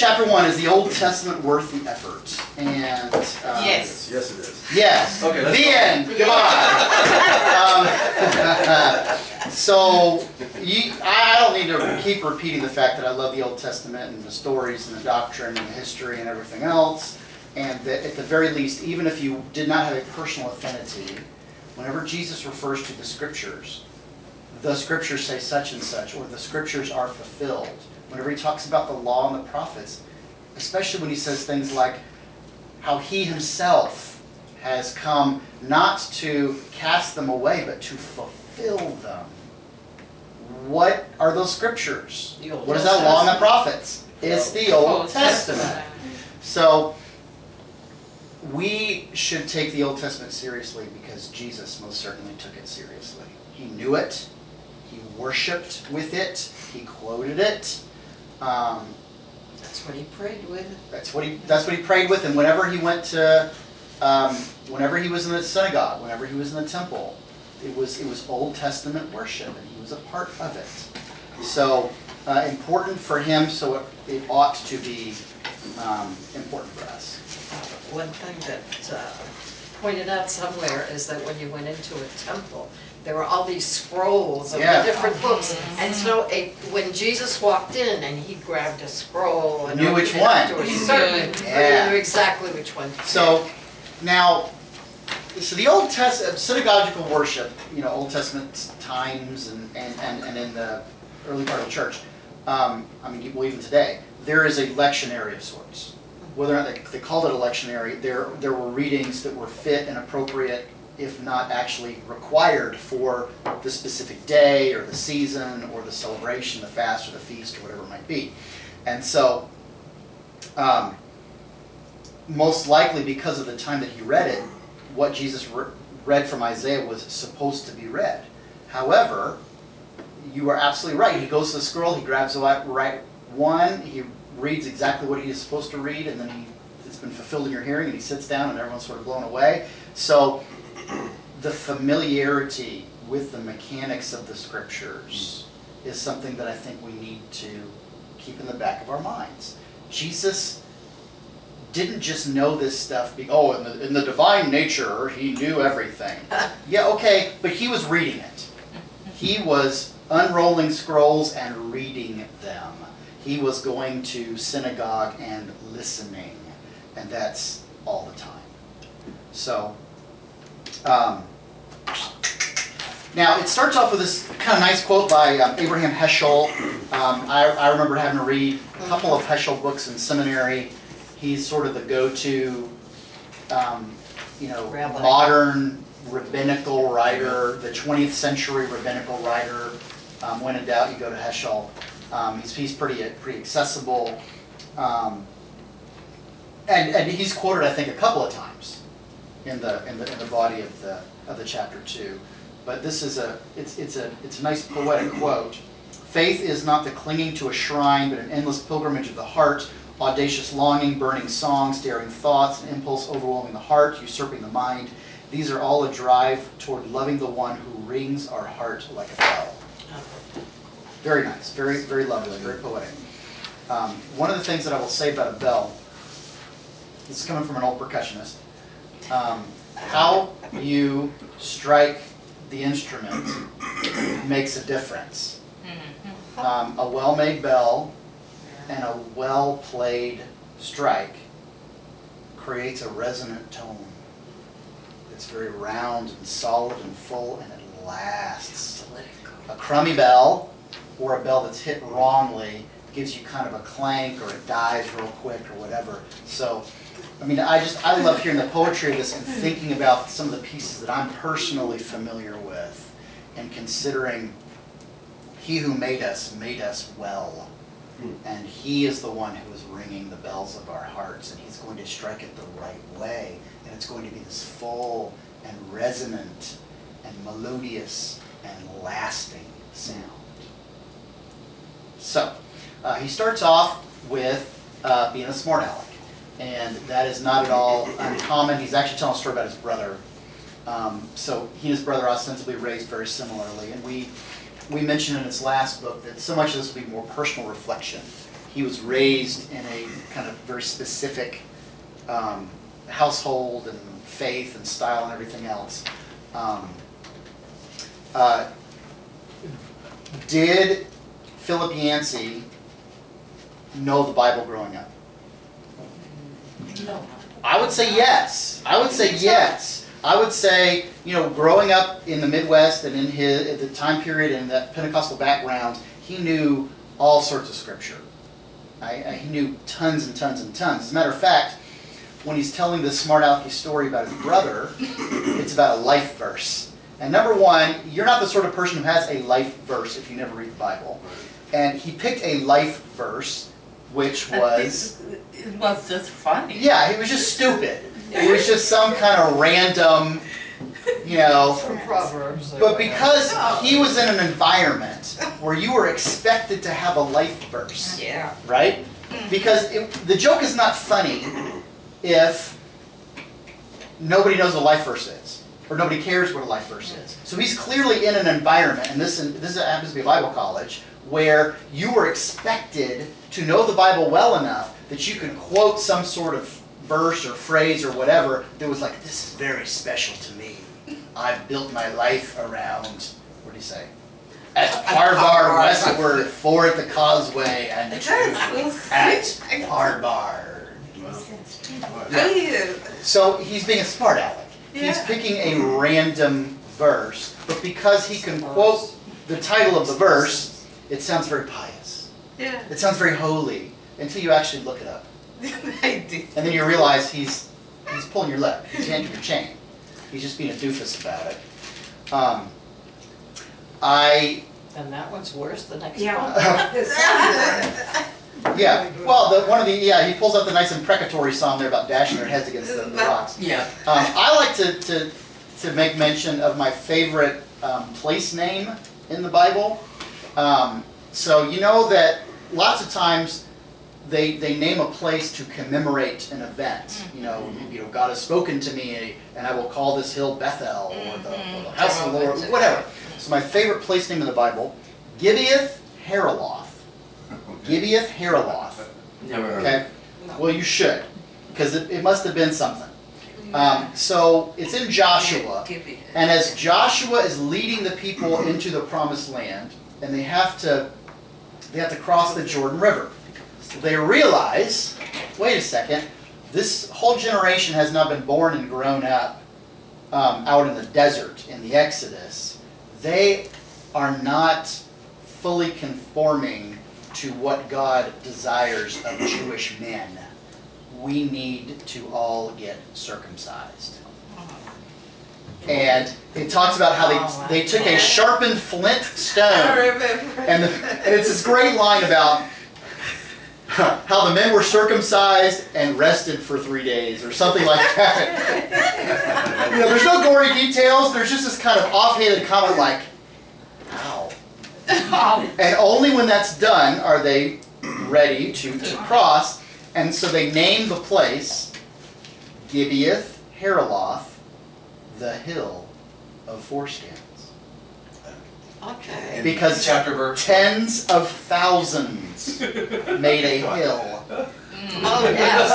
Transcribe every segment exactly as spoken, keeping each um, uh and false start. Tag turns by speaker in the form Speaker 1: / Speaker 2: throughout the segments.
Speaker 1: chapter one, is the Old Testament worth the effort? And um,
Speaker 2: yes,
Speaker 3: yes, it is.
Speaker 1: Yes.
Speaker 3: Okay. Let's
Speaker 1: The
Speaker 3: go.
Speaker 1: end. Goodbye. um, so you, I don't need to keep repeating the fact that I love the Old Testament and the stories and the doctrine and the history and everything else. And that at the very least, even if you did not have a personal affinity, whenever Jesus refers to the Scriptures, the Scriptures say such and such, or the Scriptures are fulfilled. Whenever he talks about the law and the prophets, especially when he says things like how he himself has come not to cast them away, but to fulfill them. What are those Scriptures? What is that law and the prophets? It's the Old Testament. So we should take the Old Testament seriously because Jesus most certainly took it seriously. He knew it. He worshipped with it. He quoted it. Um,
Speaker 2: that's what he prayed with.
Speaker 1: That's what he. That's what he prayed with. And whenever he went to, um, whenever he was in the synagogue, whenever he was in the temple, it was it was Old Testament worship, and he was a part of it. So uh, important for him. So it, it ought to be um, important for us.
Speaker 2: One thing that uh, pointed out somewhere is that when you went into a temple, there were all these scrolls of
Speaker 1: Yeah.
Speaker 2: the different books. And so a, when Jesus walked in and he grabbed a scroll and
Speaker 1: Knew which
Speaker 2: opened it
Speaker 1: one.
Speaker 2: up to a certain,
Speaker 1: Yeah.
Speaker 2: he knew exactly which one.
Speaker 1: So now, so the Old Testament, synagogical worship, you know, Old Testament times and, and, and, and in the early part of the church, um, I mean, well, even today, there is a lectionary of sorts. Whether or not they, they called it a lectionary, there, there were readings that were fit and appropriate, if not actually required for the specific day or the season or the celebration, the fast or the feast or whatever it might be. And so, um, most likely because of the time that he read it, what Jesus re- read from Isaiah was supposed to be read. However, you are absolutely right. He goes to the scroll, he grabs the right one, he reads exactly what he is supposed to read, and then he, it's been fulfilled in your hearing, and he sits down, and everyone's sort of blown away. So the familiarity with the mechanics of the Scriptures is something that I think we need to keep in the back of our minds. Jesus didn't just know this stuff, be, oh, in the, in the divine nature, he knew everything. Yeah, okay, but he was reading it. He was unrolling scrolls and reading them. He was going to synagogue and listening, and that's all the time. So, um, now it starts off with this kind of nice quote by um, Abraham Heschel. Um, I, I remember having to read a couple of Heschel books in seminary. He's sort of the go-to, um, you know,
Speaker 2: Rabbi.
Speaker 1: modern rabbinical writer, the twentieth century rabbinical writer. Um, when in doubt, you go to Heschel. Um, he's, he's pretty pretty accessible, um, and and he's quoted I think a couple of times in the in the in the body of the of the chapter two. But this is a it's it's a it's a nice poetic quote. Faith is not the clinging to a shrine, but an endless pilgrimage of the heart, audacious longing, burning songs, daring thoughts, an impulse overwhelming the heart, usurping the mind. These are all a drive toward loving the one who rings our heart like a bell. Very nice, very, very lovely, very poetic. Um, one of the things that I will say about a bell, this is coming from an old percussionist, um, how you strike the instrument makes a difference. Um, a well-made bell and a well-played strike creates a resonant tone. It's very round and solid and full, and it lasts. A crummy bell, or a bell that's hit wrongly, gives you kind of a clank or it dies real quick or whatever. So, I mean, I just, I love hearing the poetry of this and thinking about some of the pieces that I'm personally familiar with and considering he who made us, made us well. And he is the one who is ringing the bells of our hearts, and he's going to strike it the right way. And it's going to be this full and resonant and melodious and lasting sound. So, uh, he starts off with uh, being a smart aleck. And that is not at all uncommon. He's actually telling a story about his brother. Um, so he and his brother ostensibly raised very similarly. And we we mentioned in his last book that so much of this will be more personal reflection. he was raised in a kind of very specific um, household and faith and style and everything else. Um, uh, did Philip Yancey know the Bible growing up?
Speaker 3: No.
Speaker 1: I would say yes. I would say yes. I would say, you know, growing up in the Midwest and in his at the time period and that Pentecostal background, he knew all sorts of scripture. I, I, he knew tons and tons and tons. As a matter of fact, when he's telling this smart alecky story about his brother, it's about a life verse. And number one, you're not the sort of person who has a life verse if you never read the Bible. And he picked a life verse, which was...
Speaker 3: It was just funny.
Speaker 1: Yeah, it was just stupid. It was just some kind of random, you know...
Speaker 2: From Proverbs. or
Speaker 1: But
Speaker 2: whatever.
Speaker 1: because he was in an environment where you were expected to have a life verse,
Speaker 3: Yeah.
Speaker 1: right? Because it, the joke is not funny if nobody knows what a life verse is, or nobody cares what a life verse is. So he's clearly in an environment, and this, this happens to be a Bible college, where you were expected to know the Bible well enough that you could quote some sort of verse or phrase or whatever that was like, this is very special to me. I've built my life around, what do you say? At Harbar, westward, for the causeway, and true at Harbar. So he's being a smart aleck. He's
Speaker 3: Yeah.
Speaker 1: picking a random verse, but because he can quote the title of the verse, it sounds very pious.
Speaker 3: Yeah.
Speaker 1: It sounds very holy until you actually look it up.
Speaker 3: I did.
Speaker 1: And then you realize he's he's pulling your leg. He's yanking your chain. He's just being a doofus about it. Um, I
Speaker 2: And that one's worse, the next
Speaker 3: Yeah.
Speaker 2: one.
Speaker 1: yeah. Well, the one of the yeah he pulls out the nice imprecatory song there about dashing their heads against the, the rocks.
Speaker 3: Yeah.
Speaker 1: Um, I like to, to to make mention of my favorite um, place name in the Bible. Um, so you know that lots of times they they name a place to commemorate an event. You know, you know, God has spoken to me, and I will call this hill Bethel or the, or the house of the Lord, whatever. So my favorite place name in the Bible, Gibeath Haraloth. Gibeath Haraloth.
Speaker 4: Never heard.
Speaker 1: Okay. Well, you should, because it, it must have been something. Um, so it's in Joshua, and as Joshua is leading the people into the promised land, and they have to they have to cross the Jordan River, they realize, wait a second, this whole generation has now been born and grown up um, out in the desert in the Exodus. They are not fully conforming to what God desires of Jewish men. We need to all get circumcised. And it talks about how they, they took a sharpened flint
Speaker 3: I
Speaker 1: stone,
Speaker 3: remember.
Speaker 1: and, the, and it's this great line about how the men were circumcised and rested for three days or something like that. You know, there's no gory details. There's just this kind of offhanded comment like, ow. And only when that's done are they ready to, to cross. And so they name the place Gibeath Haraloth, the hill of foreskins.
Speaker 2: Okay.
Speaker 4: And
Speaker 1: Because
Speaker 4: chapter verse.
Speaker 1: tens of thousands made a hill.
Speaker 2: Oh, yes,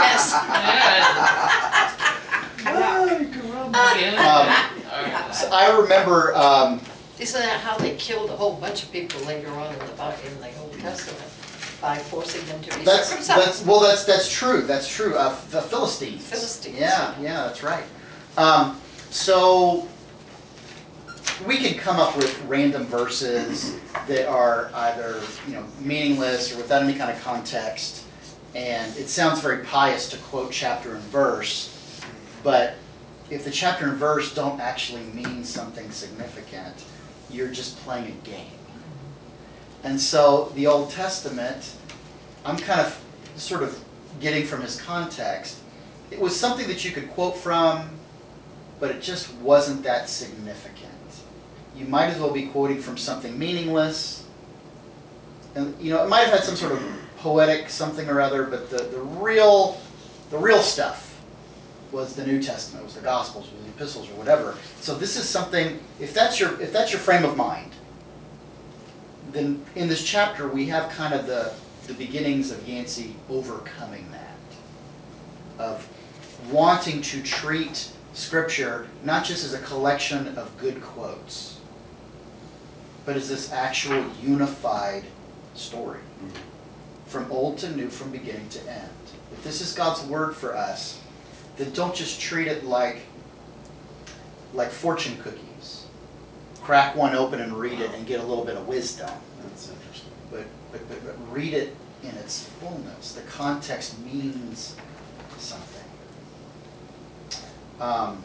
Speaker 2: I
Speaker 1: Um, so I remember, um,
Speaker 2: guess. Isn't that how they killed a whole bunch of people later on in the, Bi- in the Old Testament? By forcing them to be
Speaker 1: that's,
Speaker 2: circumcised?
Speaker 1: that's, well, that's, that's true, that's true. Uh, the Philistines.
Speaker 2: Philistines.
Speaker 1: Yeah, yeah, that's right. Um, so we can come up with random verses that are either, you know, meaningless or without any kind of context, and it sounds very pious to quote chapter and verse, but if the chapter and verse don't actually mean something significant, you're just playing a game. And so the Old Testament, I'm kind of sort of getting from his context, it was something that you could quote from, but it just wasn't that significant. You might as well be quoting from something meaningless. And you know, it might have had some sort of poetic something or other, but the, the real the real stuff was the New Testament, was the Gospels, was the epistles, or whatever. So this is something, if that's your if that's your frame of mind, then in this chapter we have kind of the the beginnings of Yancey overcoming that, of wanting to treat Scripture not just as a collection of good quotes, but as this actual unified story, from old to new, from beginning to end. If this is God's word for us, then don't just treat it like, like fortune cookies. Crack one open and read it and get a little bit of wisdom.
Speaker 4: That's interesting.
Speaker 1: But, but, but, but read it in its fullness. The context means something. Um,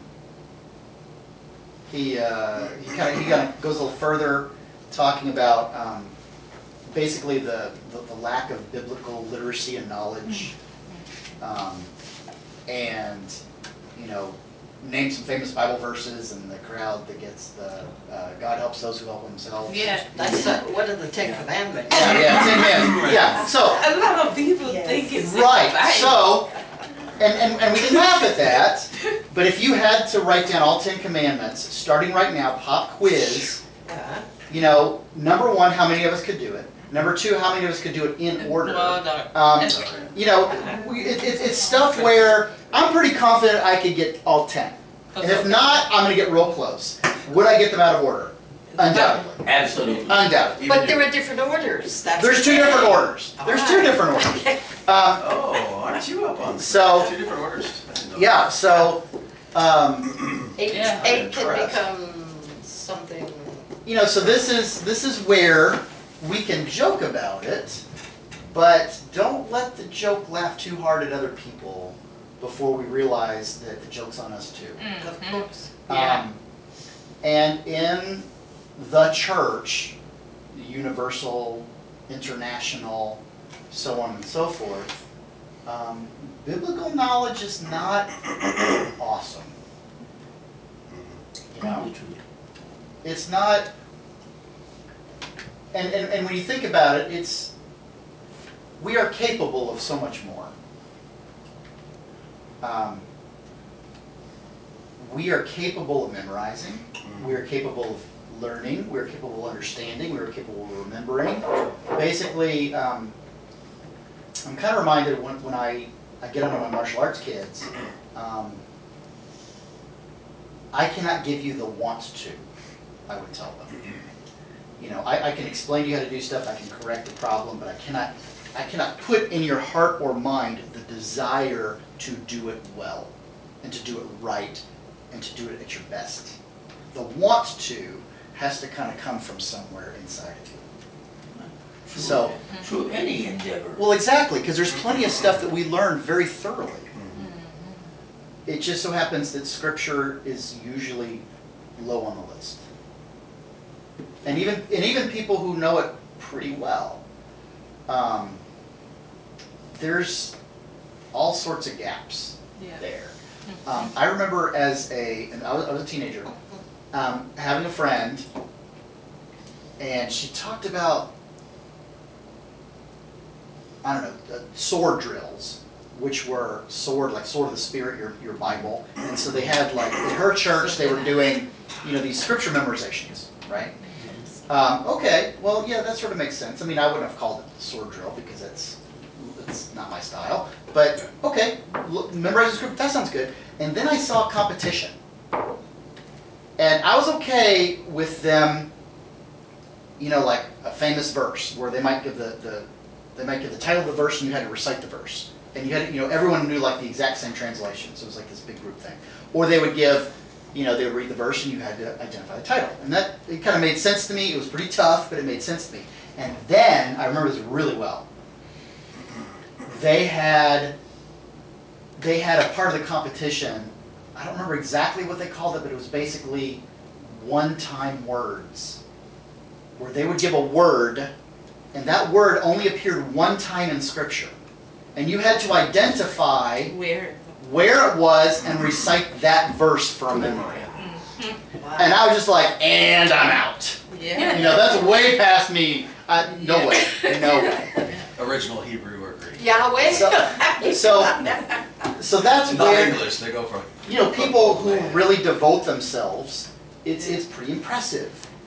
Speaker 1: he uh, he kind of he kind of goes a little further, talking about um, basically the, the the lack of biblical literacy and knowledge, um, and you know, name some famous Bible verses, and the crowd that gets the uh, God helps those who help themselves.
Speaker 3: Yeah.
Speaker 2: That's uh, one of the Ten Commandments.
Speaker 1: Yeah, yeah, ten minutes. Yeah. So
Speaker 3: A lot of people
Speaker 5: Yes.
Speaker 3: think it's
Speaker 1: right. So. And, and, and we can laugh at that, but if you had to write down all Ten Commandments, starting right now, pop quiz,
Speaker 2: Uh,
Speaker 1: you know, number one, how many of us could do it? Number two, how many of us could do it in order?
Speaker 3: Well, no.
Speaker 1: Um, you know, we, it, it, it's stuff where I'm pretty confident I could get all ten. And if not, I'm going to get real close. Would I get them out of order? Undoubtedly.
Speaker 4: Absolutely.
Speaker 1: Undoubtedly.
Speaker 2: But there are different orders. That's
Speaker 1: There's two
Speaker 2: okay.
Speaker 1: different orders. There's two different orders.
Speaker 2: Okay.
Speaker 1: Um,
Speaker 4: Oh, aren't you up on
Speaker 1: So-
Speaker 4: two different orders? I didn't know
Speaker 1: yeah,
Speaker 4: that.
Speaker 1: so, um,
Speaker 2: Eight,
Speaker 3: Yeah.
Speaker 2: eight can
Speaker 4: Impressed.
Speaker 2: become something.
Speaker 1: you know, so this is this is where we can joke about it, but don't let the joke laugh too hard at other people before we realize that the joke's on us too.
Speaker 2: Of course.
Speaker 3: Yeah.
Speaker 1: Um, and in the church, the universal, international, so on and so forth, um, biblical knowledge is not awesome. You know?
Speaker 4: Probably true.
Speaker 1: It's not, and, and, and when you think about it, it's, we are capable of so much more. Um, we are capable of memorizing, we are capable of learning, we are capable of understanding, we are capable of remembering. Basically, um, I'm kind of reminded when, when I, I get on my martial arts kids, um, I cannot give you the want to, I would tell them. You know, I, I can explain to you how to do stuff, I can correct the problem, but I cannot, I cannot put in your heart or mind the desire to do it well, and to do it right, and to do it at your best. The want to has to kind of come from somewhere inside of you.
Speaker 4: True.
Speaker 1: So,
Speaker 4: True of any endeavor.
Speaker 1: well, exactly, because there's plenty of stuff that we learn very thoroughly. It just so happens that Scripture is usually low on the list. And even and even people who know it pretty well, um, there's all sorts of gaps
Speaker 3: Yeah.
Speaker 1: there. Um, I remember as a, and I was, I was a teenager, um, having a friend, and she talked about, I don't know, uh, sword drills, which were sword, like sword of the spirit, your your Bible. And so they had, like, in her church, they were doing, you know, these scripture memorizations, right? Um, okay, well, yeah, that sort of makes sense. I mean, I wouldn't have called it sword drill because that's it's not my style. But okay, look, memorize the script. That sounds good. And then I saw competition, and I was okay with them. You know, like a famous verse where they might give the, the they might give the title of the verse and you had to recite the verse, and you had to, you know, everyone knew like the exact same translation, so it was like this big group thing. Or they would give, you know, they would read the verse and you had to identify the title, and that it kind of made sense to me. It was pretty tough, but it made sense to me. And then I remember this really well. They had they had a part of the competition. I don't remember exactly what they called it, but it was basically one-time words, where they would give a word, and that word only appeared one time in Scripture. And you had to identify
Speaker 3: Where?
Speaker 1: where it was and recite that verse from memory.
Speaker 2: Wow.
Speaker 1: And I was just like, and I'm out.
Speaker 3: Yeah.
Speaker 1: You know, that's way past me. I, no way. No way.
Speaker 4: Original Hebrew or Greek.
Speaker 2: Yahweh.
Speaker 1: So, so, so that's
Speaker 4: Not
Speaker 1: where,
Speaker 4: English, they go for
Speaker 1: you know, people who really devote themselves, it's, it's pretty impressive.
Speaker 2: Yeah.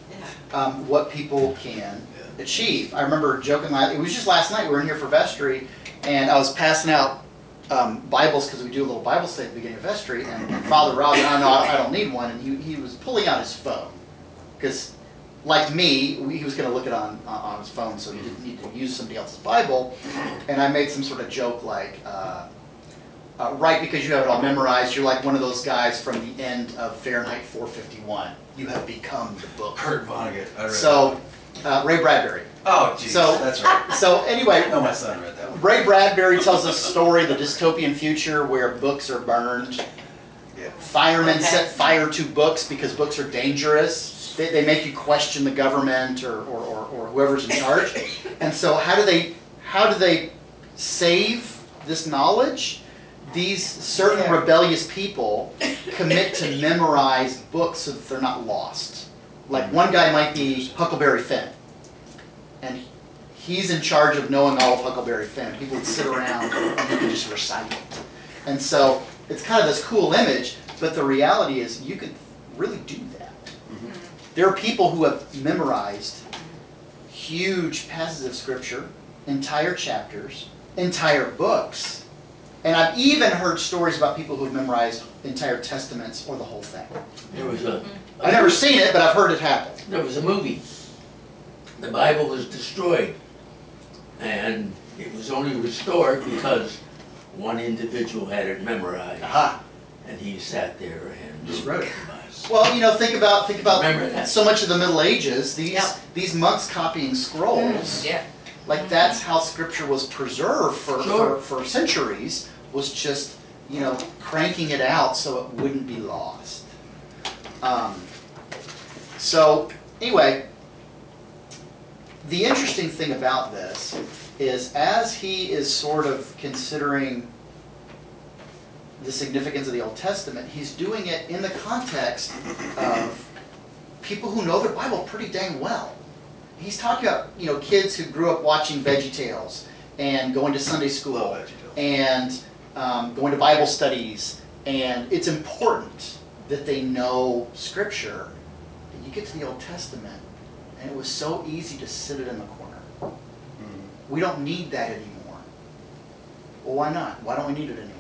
Speaker 1: um, what people can achieve. I remember joking, it was just last night, we were in here for vestry, and I was passing out um, Bibles, because we do a little Bible study at the beginning of vestry, and, and Father Rob, I know I don't need one, and he, he was pulling out his phone, because like me, he was going to look it on on his phone, so he didn't need to use somebody else's Bible, and I made some sort of joke like, uh, uh, right, because you have it all memorized, you're like one of those guys from the end of Fahrenheit four fifty-one. You have become the book.
Speaker 5: Kurt Vonnegut. I read
Speaker 1: So, uh, Ray Bradbury.
Speaker 5: that. Oh, geez,
Speaker 1: So-
Speaker 5: that's right.
Speaker 1: So anyway,
Speaker 5: I know my son read that one.
Speaker 1: Ray Bradbury tells us a story of the dystopian future where books are burned.
Speaker 5: Yeah.
Speaker 1: Firemen
Speaker 2: Okay.
Speaker 1: set fire to books because books are dangerous. They, they make you question the government or, or, or, or whoever's in charge. And so how do they how do they save this knowledge? These certain rebellious people commit to memorize books so that they're not lost. Like one guy might be Huckleberry Finn, and he's in charge of knowing all of Huckleberry Finn. People would sit around and he could just recite it. And so it's kind of this cool image, but the reality is you could really do that.
Speaker 5: Mhm.
Speaker 1: There are people who have memorized huge passages of Scripture, entire chapters, entire books. And I've even heard stories about people who have memorized entire testaments or the whole thing.
Speaker 6: There was a,
Speaker 1: I've never seen it, but I've heard it happen.
Speaker 6: there was a movie. The Bible was destroyed. And it was only restored because one individual had it memorized.
Speaker 1: Aha.
Speaker 6: And he sat there and
Speaker 1: Just wrote it.
Speaker 6: the Bible.
Speaker 1: Well, you know, think about think about
Speaker 6: Remember that.
Speaker 1: so much of the Middle Ages. These
Speaker 2: Yep.
Speaker 1: these monks copying scrolls.
Speaker 2: Yeah.
Speaker 1: Like that's how Scripture was preserved for,
Speaker 6: Sure.
Speaker 1: for, for centuries, was just, you know, cranking it out so it wouldn't be lost. Um, so, anyway, the interesting thing about this is as he is sort of considering the significance of the Old Testament, he's doing it in the context of people who know their Bible pretty dang well. He's talking about, you know, kids who grew up watching VeggieTales and going to Sunday school
Speaker 5: Love VeggieTales.
Speaker 1: and um, going to Bible studies, and it's important that they know Scripture. And you get to the Old Testament, and it was so easy to sit it in the corner.
Speaker 5: Mhm.
Speaker 1: We don't need that anymore. Well, why not? Why don't we need it anymore?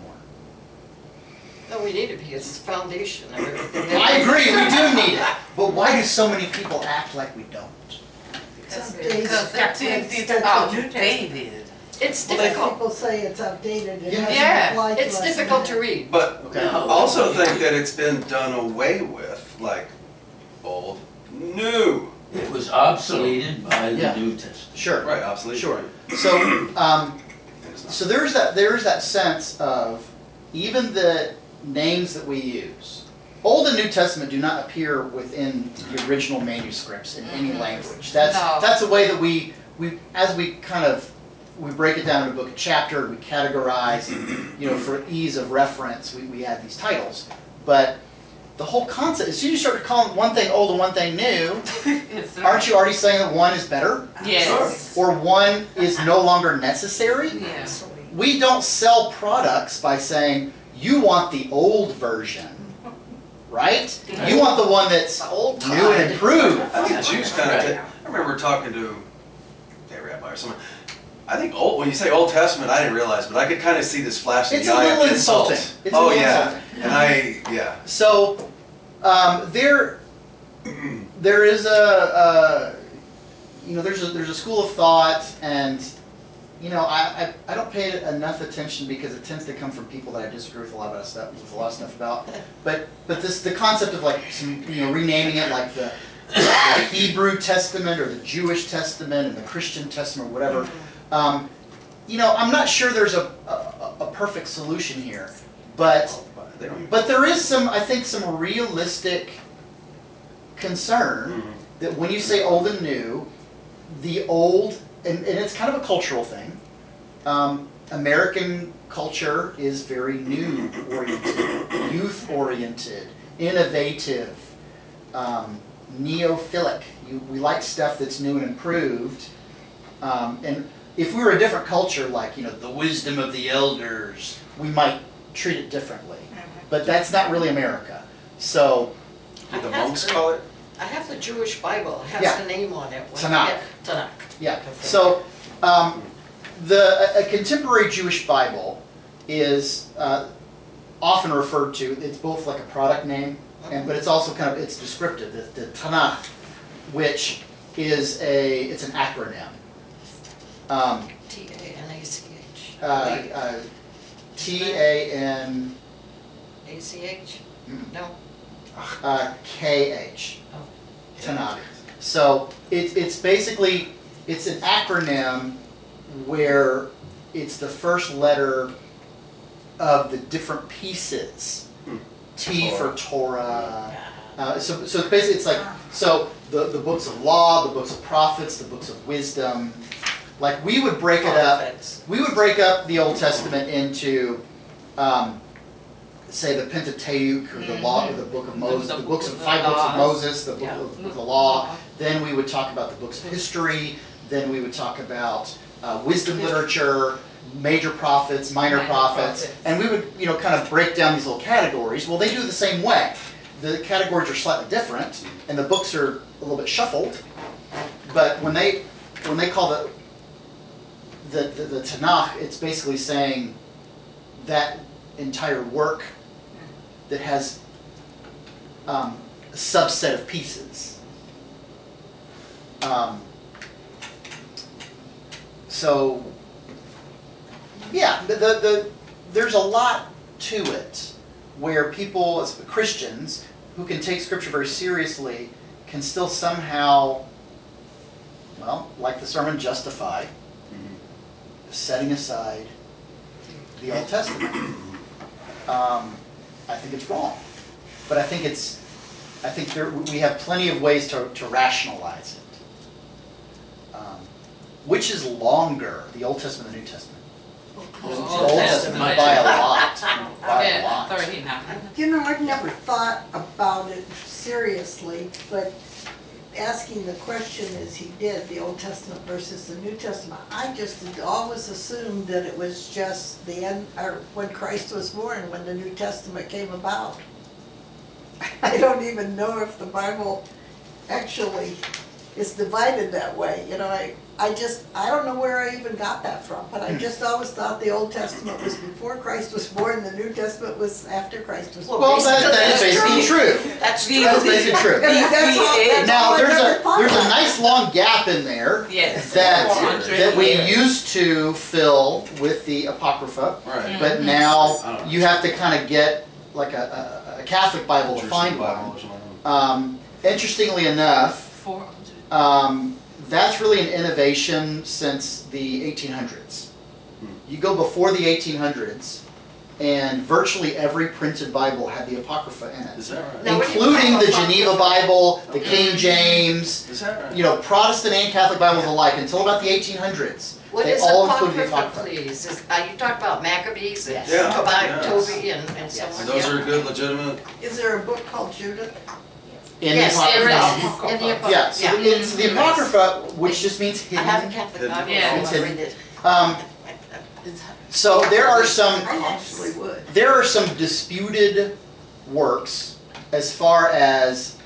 Speaker 2: No, we need it because it's the foundation of everything.
Speaker 1: I agree, we do need it. But why do so many people act like we don't?
Speaker 2: That's it.
Speaker 3: Because that's it's outdated.
Speaker 2: It's
Speaker 7: Well,
Speaker 2: difficult.
Speaker 7: people say it's outdated, it
Speaker 1: Yeah.
Speaker 7: hasn't
Speaker 3: Yeah,
Speaker 7: applied to
Speaker 2: It's
Speaker 7: us
Speaker 2: difficult to
Speaker 7: now.
Speaker 2: read.
Speaker 5: But
Speaker 1: Okay.
Speaker 5: I also think that it's been done away with, like old, new.
Speaker 6: It was obsoleted by the
Speaker 1: Yeah.
Speaker 6: New Testament.
Speaker 1: Sure.
Speaker 5: Right, obsolete.
Speaker 1: Sure. So, um,
Speaker 5: And it's not.
Speaker 1: so there's that there's that sense of even the names that we use. Old and New Testament do not appear within the original manuscripts in any language. That's
Speaker 3: No.
Speaker 1: that's a way that we we as we kind of we break it down into book and chapter, we categorize, you know, for ease of reference, we, we add these titles. But the whole concept, as soon as you start calling one thing old and one thing new,
Speaker 3: It's
Speaker 1: aren't you already saying that one is better?
Speaker 3: Yes.
Speaker 1: Or one is no longer necessary?
Speaker 3: Yeah.
Speaker 1: We don't sell products by saying, you want the old version, right? You want the one that's
Speaker 2: The old
Speaker 1: new and
Speaker 2: time.
Speaker 1: improved.
Speaker 5: I think Jews kind of.
Speaker 6: Right.
Speaker 5: I remember talking to a rabbi or someone. I think old. When you say Old Testament, I didn't realize, but I could kind of see this flash in
Speaker 1: It's
Speaker 5: the
Speaker 1: a
Speaker 5: eye
Speaker 1: little
Speaker 5: of insult.
Speaker 1: insulting. It's a
Speaker 5: oh
Speaker 1: little
Speaker 5: yeah,
Speaker 1: insulting.
Speaker 5: and I yeah.
Speaker 1: So um, there, there is a, uh, you know, there's a there's a school of thought, and you know, I, I I don't pay it enough attention because it tends to come from people that I disagree with a lot of stuff, with a lot of stuff about. But but this the concept of like some, you know, renaming it like the, the Hebrew Testament or the Jewish Testament and the Christian Testament or whatever. Um, you know, I'm not sure there's a, a a perfect solution here, but.
Speaker 5: They don't even-
Speaker 1: But there is some, I think, some realistic concern
Speaker 5: Mhm.
Speaker 1: that when you say old and new, the old, and, and it's kind of a cultural thing, um, American culture is very new oriented, youth oriented, innovative, um, neophilic. You, we like stuff that's new and improved. Um, and if we were a different culture, like, you know, the wisdom of the elders, we might treat it differently. But that's not really America. So,
Speaker 5: Did the monks call it
Speaker 2: I have the Jewish Bible, it
Speaker 1: Yeah.
Speaker 2: has the name on it. When I
Speaker 1: Tanakh.
Speaker 2: get- Tanakh.
Speaker 1: Yeah, so um, the a contemporary Jewish Bible is uh, often referred to. It's both like a product name, and but it's also kind of it's descriptive. The, the Tanakh, which is a it's an acronym. Um,
Speaker 2: T A N A C H.
Speaker 1: uh, uh, T A N
Speaker 2: A C H? No?
Speaker 1: uh, K H.
Speaker 2: Oh.
Speaker 1: Tanakh. So it's it's basically it's an acronym where it's the first letter of the different pieces.
Speaker 5: Hmm.
Speaker 1: T for Torah. Uh, so so basically it's like so the the books of law, the books of prophets, the books of wisdom. Like we would break it up.
Speaker 2: Prophets.
Speaker 1: We would break up the Old Testament into. Um, say the Pentateuch or the law or the book of Moses, the,
Speaker 3: The
Speaker 1: books of
Speaker 3: book of
Speaker 1: five books of
Speaker 3: laws.
Speaker 1: Moses, the book,
Speaker 2: Yeah.
Speaker 1: of, book of the law. Then we would talk about the books of history. Then we would talk about uh, wisdom literature, major prophets, minor,
Speaker 2: Minor
Speaker 1: prophets,
Speaker 2: prophets.
Speaker 1: and we would you know kind of break down these little categories. Well, they do it the same way. The categories are slightly different, and the books are a little bit shuffled. But when they when they call the the, the, the Tanakh, it's basically saying that entire work that has um, a subset of pieces. Um, so, yeah, the, the, the there's a lot to it where people, as Christians, who can take Scripture very seriously, can still somehow, well, like the sermon, justify setting aside the Old Testament. Um, I think it's wrong, but I think it's. I think there, we have plenty of ways to, to rationalize it. Um, which is longer, the Old Testament or the New Testament?
Speaker 2: Oh,
Speaker 1: The
Speaker 2: Old
Speaker 1: Old
Speaker 2: Testament.
Speaker 1: Testament by a lot, by a
Speaker 3: Yeah,
Speaker 1: lot.
Speaker 3: thirty-nine.
Speaker 7: You know, I've never thought about it seriously, but asking the question as he did, the Old Testament versus the New Testament, I just had always assumed that it was just the end, or when Christ was born, when the New Testament came about. I don't even know if the Bible actually is divided that way, you know, I, I just, I don't know where I even got that from, but I just always thought the Old Testament was before Christ was born, the New Testament was after Christ was born.
Speaker 1: Well, that, that is basically true.
Speaker 2: That's
Speaker 3: The-
Speaker 2: true.
Speaker 1: That's basically true.
Speaker 7: And that's all- that's
Speaker 1: Now
Speaker 7: all I
Speaker 1: there's
Speaker 7: ever
Speaker 1: a
Speaker 7: thought
Speaker 1: there's a
Speaker 7: about.
Speaker 1: nice long gap in there
Speaker 3: Yes.
Speaker 1: that
Speaker 3: four hundred
Speaker 1: that we
Speaker 3: years.
Speaker 1: used to fill with the Apocrypha,
Speaker 5: Right.
Speaker 1: but
Speaker 5: I
Speaker 1: now
Speaker 5: don't know.
Speaker 1: you have to kind of get like a, a, a Catholic Bible to
Speaker 5: Jerusalem
Speaker 1: find
Speaker 5: Bible
Speaker 1: one.
Speaker 5: or something.
Speaker 1: Um, interestingly enough,
Speaker 3: Four hundred.
Speaker 1: um, that's really an innovation since the eighteen hundreds.
Speaker 5: Hmm.
Speaker 1: You go before the eighteen hundreds, and virtually every printed Bible had the Apocrypha in it.
Speaker 5: Is that right?
Speaker 2: Now, what do you
Speaker 1: Including
Speaker 2: call
Speaker 1: the
Speaker 2: Apocrypha?
Speaker 1: Geneva Bible, the
Speaker 5: Okay.
Speaker 1: King James,
Speaker 5: Is that right?
Speaker 1: you know, Protestant and Catholic Bibles alike, until about the eighteen hundreds.
Speaker 2: What
Speaker 1: They
Speaker 2: is
Speaker 1: all included the
Speaker 2: Apocrypha,
Speaker 1: Apocrypha.
Speaker 2: please? Is, uh, you talk about Maccabees and
Speaker 1: Yes.
Speaker 5: Yeah.
Speaker 2: about
Speaker 5: Yes.
Speaker 2: Toby and, and so
Speaker 1: Yes.
Speaker 2: on.
Speaker 5: Those
Speaker 2: yeah.
Speaker 5: are good, legitimate.
Speaker 7: Is there a book called Judith?
Speaker 1: In
Speaker 2: Yes,
Speaker 1: the
Speaker 2: there
Speaker 1: Apocrypha.
Speaker 2: is. In the Apocrypha.
Speaker 1: Yeah, so,
Speaker 2: Yeah.
Speaker 1: the, it's the Apocrypha, which just means
Speaker 2: I have a
Speaker 1: hidden.
Speaker 2: Catholic Bible,
Speaker 3: Yeah.
Speaker 2: so I read it.
Speaker 1: Um, so there are some
Speaker 7: I actually would.
Speaker 1: there are some disputed works as far as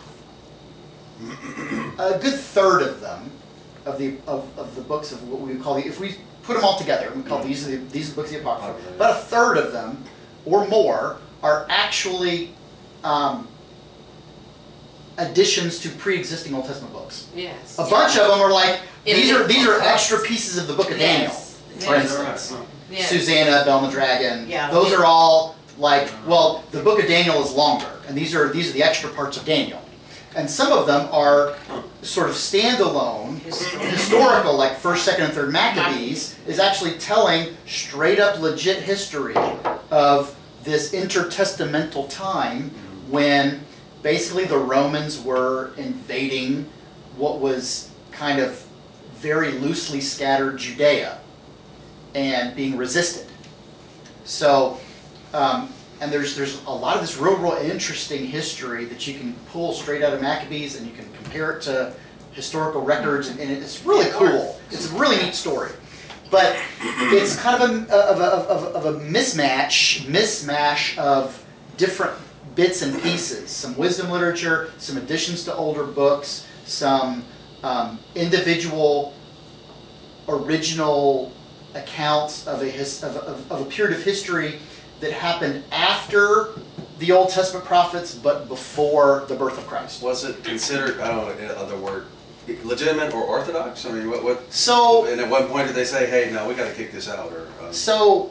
Speaker 1: a good third of them, of the of, of the books of what we would call the, if we put them all together, we call these are the, these are the books of the Apocrypha.
Speaker 5: Apocrypha,
Speaker 1: About a third of them, or more, are actually um, additions to pre-existing Old Testament books.
Speaker 3: Yes.
Speaker 1: A bunch of them are like
Speaker 3: In
Speaker 1: these
Speaker 3: the
Speaker 1: are these are
Speaker 3: books.
Speaker 1: extra pieces of the Book of Daniel,
Speaker 3: Yes.
Speaker 1: for
Speaker 3: Yes.
Speaker 5: Is that right?
Speaker 1: instance.
Speaker 5: Huh.
Speaker 3: Yes.
Speaker 1: Susanna, Bell and the Dragon.
Speaker 2: Yeah.
Speaker 1: Those are all like, well, the Book of Daniel is longer, and these are these are the extra parts of Daniel. And some of them are sort of standalone, historical, like First, Second, and Third Maccabees, is actually telling straight up legit history of this intertestamental time when basically the Romans were invading what was kind of very loosely scattered Judea and being resisted. So, um, and there's there's a lot of this real, real interesting history that you can pull straight out of Maccabees, and you can compare it to historical records, and, and it's really cool. It's a really neat story. But it's kind of a, of a, of a, of a mismatch, mismatch of different bits and pieces, some wisdom literature, some additions to older books, some um, individual original accounts of a, his, of, of, of a period of history that happened after the Old Testament prophets, but before the birth of Christ.
Speaker 5: Was it considered, I don't know other word, legitimate or orthodox? I mean, what, what?
Speaker 1: So,
Speaker 5: and at one point did they say, hey, no, we got to kick this out? Or um,
Speaker 1: so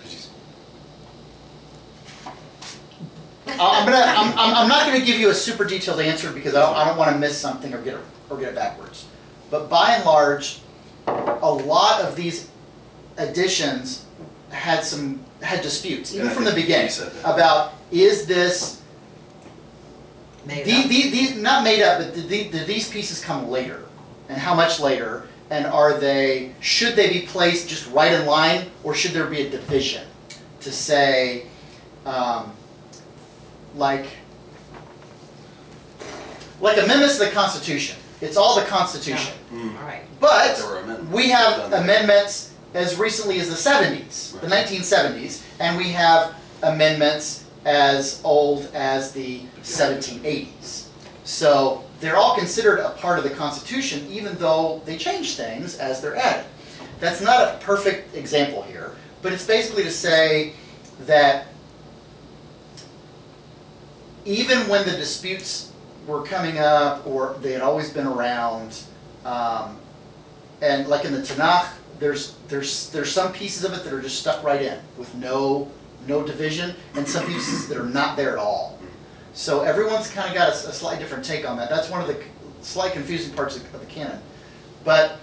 Speaker 1: I'm gonna, I'm, I'm I'm not gonna give you a super detailed answer because I don't, I don't want to miss something or get it or get it backwards. But by and large, a lot of these additions had some had disputes, even
Speaker 5: Yeah, I
Speaker 1: from the
Speaker 5: think
Speaker 1: beginning,
Speaker 5: you said that.
Speaker 1: about is this
Speaker 2: Made
Speaker 1: the,
Speaker 2: up.
Speaker 1: the, the, not made up, but did, the, did these pieces come later, and how much later, and are they should they be placed just right in line, or should there be a division to say, um, like like amendments to the Constitution? It's all the Constitution.
Speaker 5: mm,
Speaker 2: All right.
Speaker 1: But
Speaker 5: there were amendments.
Speaker 1: we have
Speaker 5: Done that.
Speaker 1: amendments as recently as the seventies, the
Speaker 5: Right.
Speaker 1: nineteen seventies, and we have amendments as old as the seventeen eighties. So they're all considered a part of the Constitution, even though they change things as they're added. That's not a perfect example here, but it's basically to say that even when the disputes were coming up, or they had always been around, um, and like in the Tanakh, there's there's there's some pieces of it that are just stuck right in with no no division, and some pieces that are not there at all. So everyone's kind of got a, a slightly different take on that. That's one of the slight confusing parts of, of the canon. But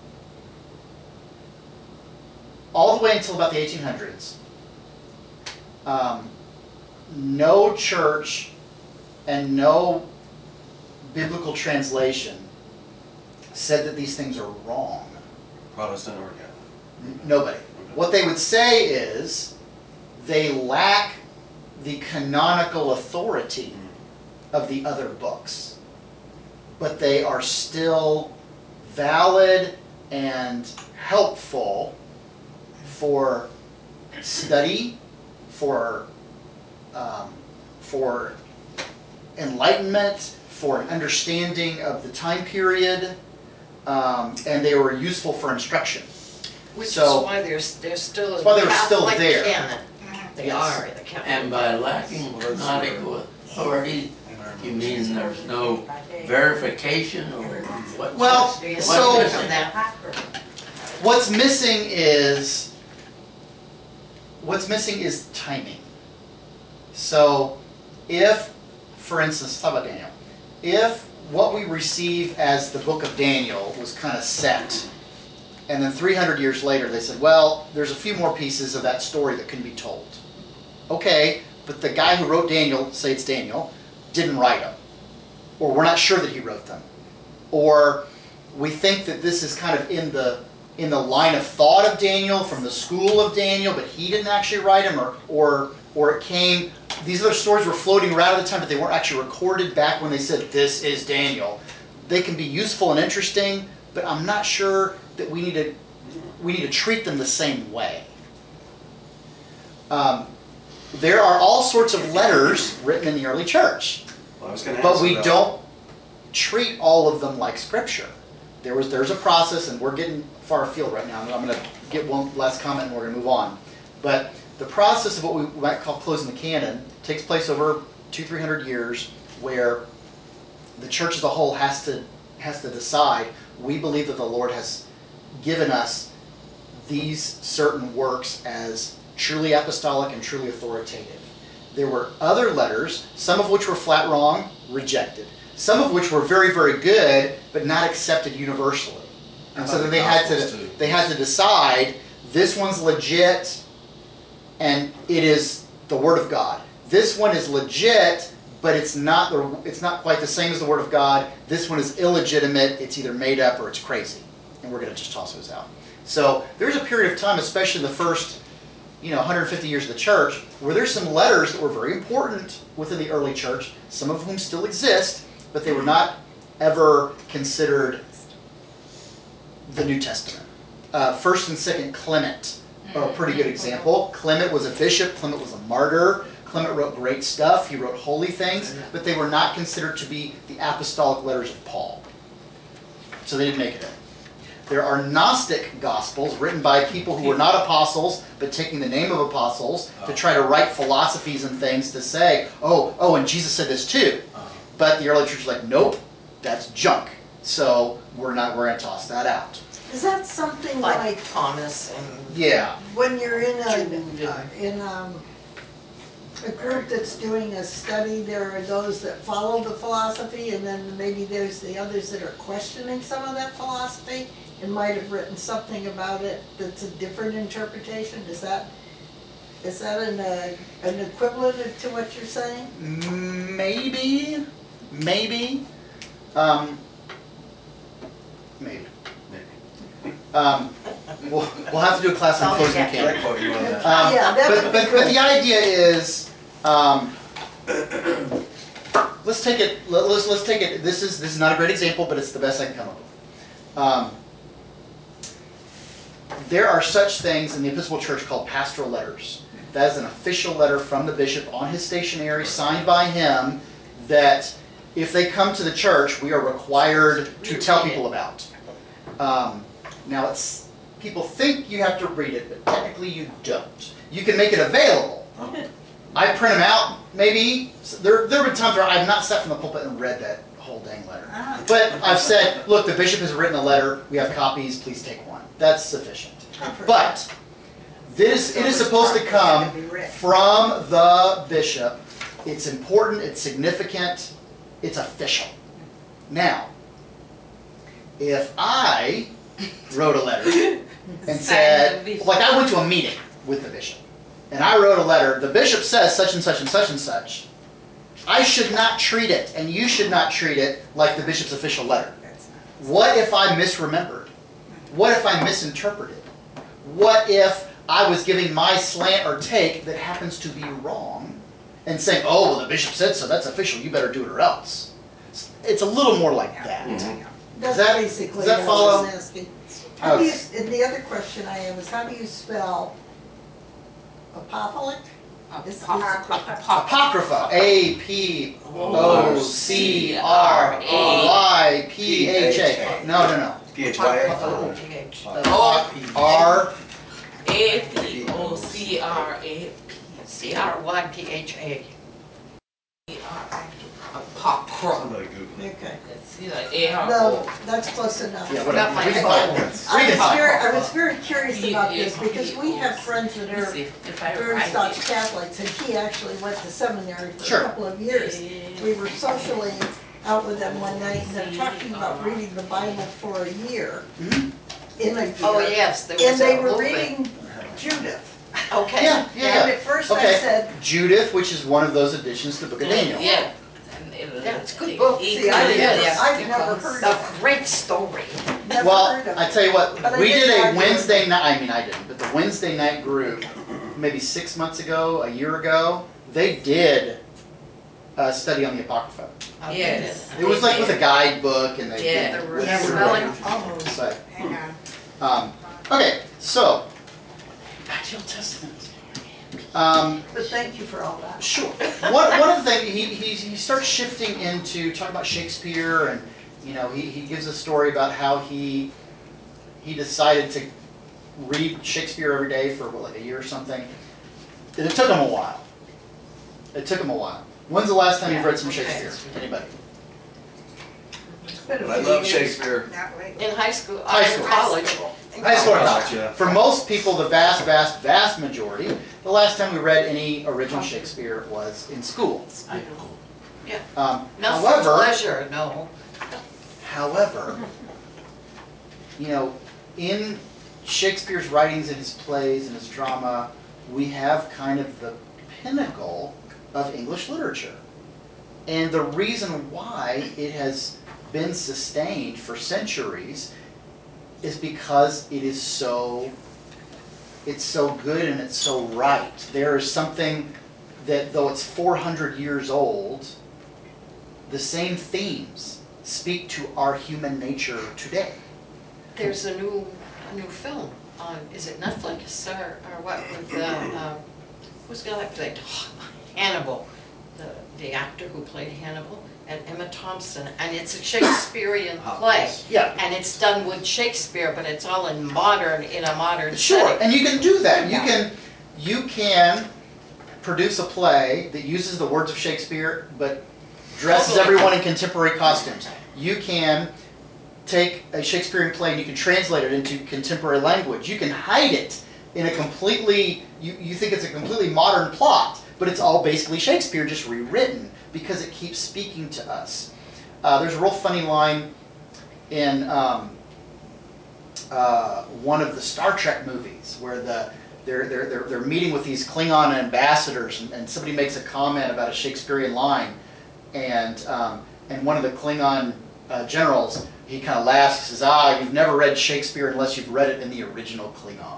Speaker 1: all the way until about the eighteen hundreds, um, no church and no biblical translation said that these things are wrong.
Speaker 5: Protestant or Catholic?
Speaker 1: Nobody. What they would say is they lack the canonical authority of the other books, but they are still valid and helpful for study, for um, for enlightenment, for an understanding of the time period, um, and they were useful for instruction.
Speaker 2: Which
Speaker 1: So-
Speaker 2: is why there's there's still a
Speaker 1: That's why they were still
Speaker 2: Catholic
Speaker 1: there.
Speaker 2: canon. They
Speaker 1: Yes.
Speaker 2: are the Catholic.
Speaker 6: And by lacking
Speaker 5: Well, that's
Speaker 6: canonical authority, you mean there's no verification or what?
Speaker 1: Well,
Speaker 2: Do you
Speaker 1: so-
Speaker 2: see from that?
Speaker 1: What's missing is what's missing is timing. So, if, for instance, how about Daniel? If what we receive as the book of Daniel was kind of set, and then three hundred years later they said, well, there's a few more pieces of that story that can be told. Okay, but the guy who wrote Daniel, say it's Daniel, didn't write them. Or we're not sure that he wrote them. Or we think that this is kind of in the in the line of thought of Daniel, from the school of Daniel, but he didn't actually write them, or or or it came, these other stories were floating around at the time, but they weren't actually recorded back when they said, this is Daniel. They can be useful and interesting, but I'm not sure that we need to we need to treat them the same way. Um, there are all sorts of letters written in the early church,
Speaker 5: Well, I was going to
Speaker 1: but
Speaker 5: ask
Speaker 1: we
Speaker 5: about-
Speaker 1: don't treat all of them like Scripture. There was there's a process, and we're getting far afield right now. I'm going to get one last comment, and we're going to move on. But the process of what we might call closing the canon takes place over two, three hundred years, where the church as a whole has to has to decide. We believe that the Lord has given us these certain works as truly apostolic and truly authoritative. There were other letters, some of which were flat wrong, rejected. Some of which were very, very good, but not accepted universally. And so then they had to
Speaker 5: Gospels, too.
Speaker 1: they had to decide, this one's legit and it is the Word of God. This one is legit, but it's not the it's not quite the same as the Word of God. This one is illegitimate, it's either made up or it's crazy. And we're going to just toss those out. So there's a period of time, especially in the first you know, one hundred fifty years of the church, where there's some letters that were very important within the early church, some of whom still exist, but they were not ever considered the New Testament. Uh, First and Second Clement are a pretty good example. Clement was a bishop, Clement was a martyr, Clement wrote great stuff. He wrote holy things, but they were not considered to be the apostolic letters of Paul. So they didn't make it in. There are Gnostic Gospels written by people who were not apostles, but taking the name of apostles to try to write philosophies and things to say, oh, oh, and Jesus said this too. But the early church was like, nope, that's junk. So we're not, we're going to toss that out.
Speaker 7: Is that something
Speaker 2: Like
Speaker 7: like
Speaker 2: Thomas and.
Speaker 1: Yeah.
Speaker 7: when you're in a,
Speaker 2: Jude.
Speaker 7: uh, in um, a group that's doing a study, there are those that follow the philosophy, and then maybe there's the others that are questioning some of that philosophy and might have written something about it that's a different interpretation? Is that, is that an, uh, an equivalent to what you're saying?
Speaker 1: Maybe. Maybe. Um, maybe. Um, we'll, we'll have to do a class on
Speaker 2: Oh,
Speaker 1: closing
Speaker 2: yeah.
Speaker 1: canon.
Speaker 5: Can I quote you on that?
Speaker 1: Um,
Speaker 7: Yeah, that
Speaker 1: but,
Speaker 7: would be
Speaker 1: but, but
Speaker 7: good.
Speaker 1: the idea is, um, let's take it. Let, let's let's take it. This is this is not a great example, but it's the best I can come up with. Um, there are such things in the Episcopal Church called pastoral letters. That is an official letter from the bishop on his stationery, signed by him, that if they come to the church, we are required to tell people about. Um, now, it's people think you have to read it, but technically you don't. You can make it available. I print them out, maybe. There, there have been times where I've not sat from the pulpit and read that whole dang letter. But I've said, look, the bishop has written a letter. We have copies. Please take one. That's sufficient. But this, it is supposed to come from the bishop. It's important. It's significant. It's official. Now, if I wrote a letter and said, like I went to a meeting with the bishop, and I wrote a letter, the bishop says such and such and such and such, I should not treat it, and you should not treat it like the bishop's official letter. What if I misremembered? What if I misinterpreted? What if I was giving my slant or take that happens to be wrong and saying, oh, well, the bishop said so, that's official, you better do it or else? It's a little more like that.
Speaker 7: That's
Speaker 1: that-
Speaker 7: basically
Speaker 1: does that
Speaker 7: what
Speaker 1: follow?
Speaker 7: I was asking. How do you,
Speaker 1: Okay.
Speaker 7: and the other question I have is, how do you spell apostolic? Is- is-
Speaker 1: Apocrypha. A P O C R Y P H A. No, no, no.
Speaker 5: P H Y A?
Speaker 1: Oh.
Speaker 2: P H.
Speaker 3: Oh.
Speaker 1: R.
Speaker 3: A P O C R A P
Speaker 2: C R Y P H A.
Speaker 3: C R Apocrypha.
Speaker 5: Somebody Google it.
Speaker 7: Okay.
Speaker 3: See, like A R
Speaker 7: No,
Speaker 3: O.
Speaker 7: that's close enough.
Speaker 1: Yeah,
Speaker 2: Forgot
Speaker 1: whatever.
Speaker 2: my
Speaker 1: We can
Speaker 2: phone.
Speaker 1: find it.
Speaker 7: I
Speaker 1: We
Speaker 7: was
Speaker 1: can find
Speaker 7: very,
Speaker 1: it.
Speaker 7: I was very curious about this because we have friends that
Speaker 3: Let me
Speaker 7: are
Speaker 3: see if if I
Speaker 7: very
Speaker 3: write
Speaker 7: staunch
Speaker 3: it.
Speaker 7: Catholics, and he actually went to seminary for
Speaker 1: Sure.
Speaker 7: a couple of years. We were socially out with them one night, and they're talking about reading the Bible for a year,
Speaker 1: Mhm.
Speaker 7: in a year.
Speaker 2: Oh, yes, there
Speaker 7: And
Speaker 2: was
Speaker 7: they
Speaker 2: a
Speaker 7: were
Speaker 2: whole thing.
Speaker 7: reading Judith.
Speaker 2: Okay.
Speaker 1: Yeah, yeah,
Speaker 7: And
Speaker 1: yeah.
Speaker 7: at first I
Speaker 1: Okay.
Speaker 7: said,
Speaker 1: Judith, which is one of those additions to the Book of Daniel.
Speaker 3: Yeah.
Speaker 2: Yeah, it's a good book.
Speaker 7: see, I've
Speaker 2: It
Speaker 7: never,
Speaker 2: is.
Speaker 7: I've never heard
Speaker 2: A
Speaker 7: of
Speaker 2: great story.
Speaker 7: it. Never
Speaker 1: Well,
Speaker 7: heard of
Speaker 1: I
Speaker 7: it.
Speaker 1: tell you what,
Speaker 7: But I
Speaker 1: we
Speaker 7: did
Speaker 1: did a
Speaker 7: like it.
Speaker 1: Wednesday night, I mean, I didn't, but the Wednesday night group, maybe six months ago, a year ago, they did a study on the Apocrypha.
Speaker 2: Oh, they
Speaker 3: Yes.
Speaker 2: did.
Speaker 1: It was like with a guidebook and they
Speaker 3: Yeah.
Speaker 1: did
Speaker 2: The re-
Speaker 7: Yeah,
Speaker 2: spelling.
Speaker 7: almost.
Speaker 1: But,
Speaker 7: Hang on.
Speaker 1: um, okay, so, back to the Old Testament. Um,
Speaker 7: But thank you for all that.
Speaker 1: Sure. One, one of the things, he, he, he starts shifting into talking about Shakespeare, and, you know, he, he gives a story about how he he decided to read Shakespeare every day for, what, like a year or something. And it took him a while. It took him a while. When's the last time you've read some
Speaker 2: Yeah, okay.
Speaker 1: Shakespeare? Anybody?
Speaker 7: It's been a
Speaker 5: I
Speaker 7: few
Speaker 5: love
Speaker 7: years.
Speaker 5: Shakespeare.
Speaker 7: Not late.
Speaker 2: In high school,
Speaker 1: High
Speaker 2: uh,
Speaker 1: school.
Speaker 2: college.
Speaker 1: High school or
Speaker 5: College,
Speaker 1: college.
Speaker 5: yeah.
Speaker 1: For most people, the vast, vast, vast majority, the last time we read any original Shakespeare was in school.
Speaker 2: Yeah.
Speaker 1: Um,
Speaker 2: Not for
Speaker 1: however,
Speaker 2: pleasure, no.
Speaker 1: However, you know, in Shakespeare's writings and his plays and his drama, we have kind of the pinnacle of English literature. And the reason why it has been sustained for centuries is because it is so, it's so good and it's so right. There is something that, though it's four hundred years old, the same themes speak to our human nature today.
Speaker 2: There's a new, a new film on, is it Netflix or, or what, with, uh, um, who's the guy that played, Hannibal, the, the actor who played Hannibal, and Emma Thompson, and it's a Shakespearean
Speaker 5: Ah,
Speaker 2: play.
Speaker 5: yes.
Speaker 1: Yeah.
Speaker 2: And it's done with Shakespeare, but it's all in modern, in a modern
Speaker 1: Sure,
Speaker 2: setting.
Speaker 1: and you can do that. You
Speaker 2: Yeah.
Speaker 1: can, you can produce a play that uses the words of Shakespeare, but dresses
Speaker 2: Totally.
Speaker 1: everyone in contemporary costumes. You can take a Shakespearean play and you can translate it into contemporary language. You can hide it in a completely, you, you think it's a completely modern plot, but it's all basically Shakespeare just rewritten because it keeps speaking to us. Uh, there's a real funny line in um, uh, one of the Star Trek movies where the they're, they're, they're, they're meeting with these Klingon ambassadors, and, and somebody makes a comment about a Shakespearean line, and um, and one of the Klingon uh, generals, he kind of laughs, he says, ah, you've never read Shakespeare unless you've read it in the original Klingon.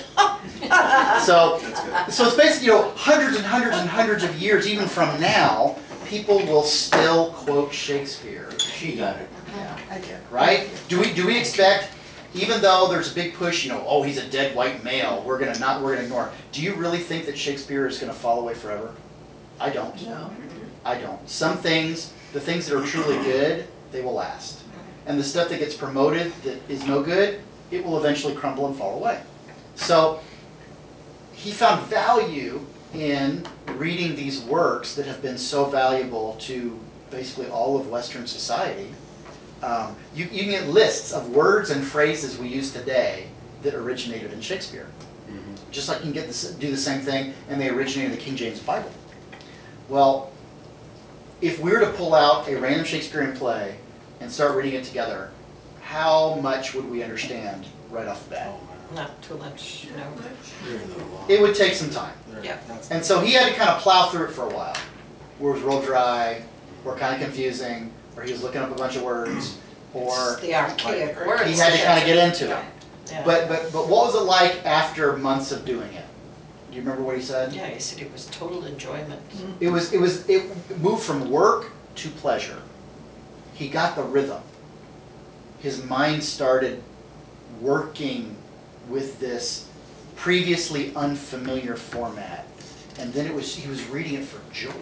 Speaker 1: so,
Speaker 5: That's good.
Speaker 1: so it's basically, you know, hundreds and hundreds and hundreds of years, even from now, people will still quote Shakespeare.
Speaker 6: She got it.
Speaker 1: Yeah.
Speaker 7: I did.
Speaker 1: Right? Do we do we expect, even though there's a big push, you know, oh, he's a dead white male, we're gonna not we're gonna ignore. Do you really think that Shakespeare is gonna fall away forever? I don't.
Speaker 7: No.
Speaker 1: I don't. Some things, the things that are truly good, they will last. And the stuff that gets promoted that is no good, it will eventually crumble and fall away. So he found value in reading these works that have been so valuable to basically all of Western society. Um, you, you can get lists of words and phrases we use today that originated in Shakespeare.
Speaker 5: Mhm.
Speaker 1: Just like you can get this, do the same thing, and they originated in the King James Bible. Well, if we were to pull out a random Shakespearean play and start reading it together, how much would we understand right off the bat?
Speaker 2: Not too much, no.
Speaker 6: Very little long.
Speaker 1: It would take some time.
Speaker 2: Yeah.
Speaker 1: And so he had to kind of plow through it for a while, where it was real dry, or kind of confusing, or he was looking up a bunch of words, or
Speaker 2: It's the archaic words.
Speaker 1: he had to kind of get into it.
Speaker 2: Yeah.
Speaker 1: But, but, but what was it like after months of doing it? Do you remember what he said?
Speaker 2: Yeah, he said it was total enjoyment.
Speaker 1: It was, it was, it moved from work to pleasure. He got the rhythm. His mind started working with this previously unfamiliar format. And then it was, he was reading it for joy.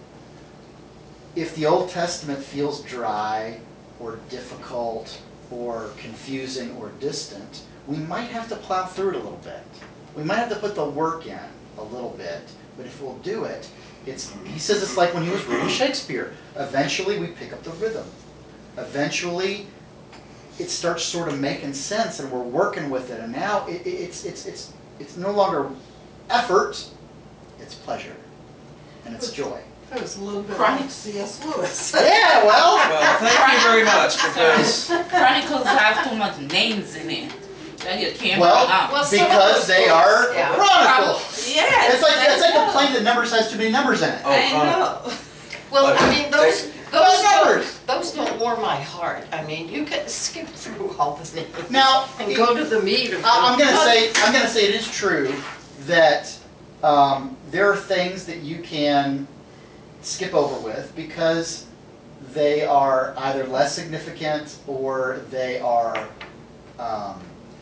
Speaker 1: If the Old Testament feels dry or difficult or confusing or distant, we might have to plow through it a little bit. We might have to put the work in a little bit, but if we'll do it, it's, he says it's like when he was reading Shakespeare. Eventually we pick up the rhythm. Eventually it starts sort of making sense and we're working with it, and now it, it, it's, it's, it's, it's no longer effort, it's pleasure, and it's joy.
Speaker 7: That was a little bit
Speaker 3: Right.
Speaker 7: like C S Lewis.
Speaker 1: Yeah, well,
Speaker 5: Well, thank you very much, because
Speaker 3: Chronicles have too much names in it. That you can't
Speaker 1: well,
Speaker 3: pronounce.
Speaker 2: Well, some of
Speaker 1: because
Speaker 2: those
Speaker 1: they
Speaker 2: books,
Speaker 1: are
Speaker 2: yeah.
Speaker 1: chronicles.
Speaker 3: Yes.
Speaker 1: It's like, it's like
Speaker 3: I
Speaker 1: the plane that Numbers has too many numbers in it.
Speaker 5: Oh,
Speaker 3: I
Speaker 5: Chronicles.
Speaker 3: know.
Speaker 2: Well, I
Speaker 5: Okay.
Speaker 2: mean, those,
Speaker 1: Those
Speaker 2: those
Speaker 1: numbers.
Speaker 2: don't, those don't warm my heart. I mean, you can skip through all the names.
Speaker 1: Now,
Speaker 2: And go to the meat of
Speaker 1: I- I'm
Speaker 2: them.
Speaker 1: gonna say, I'm gonna say it is true that um, there are things that you can skip over with because they are either less significant or they are, um,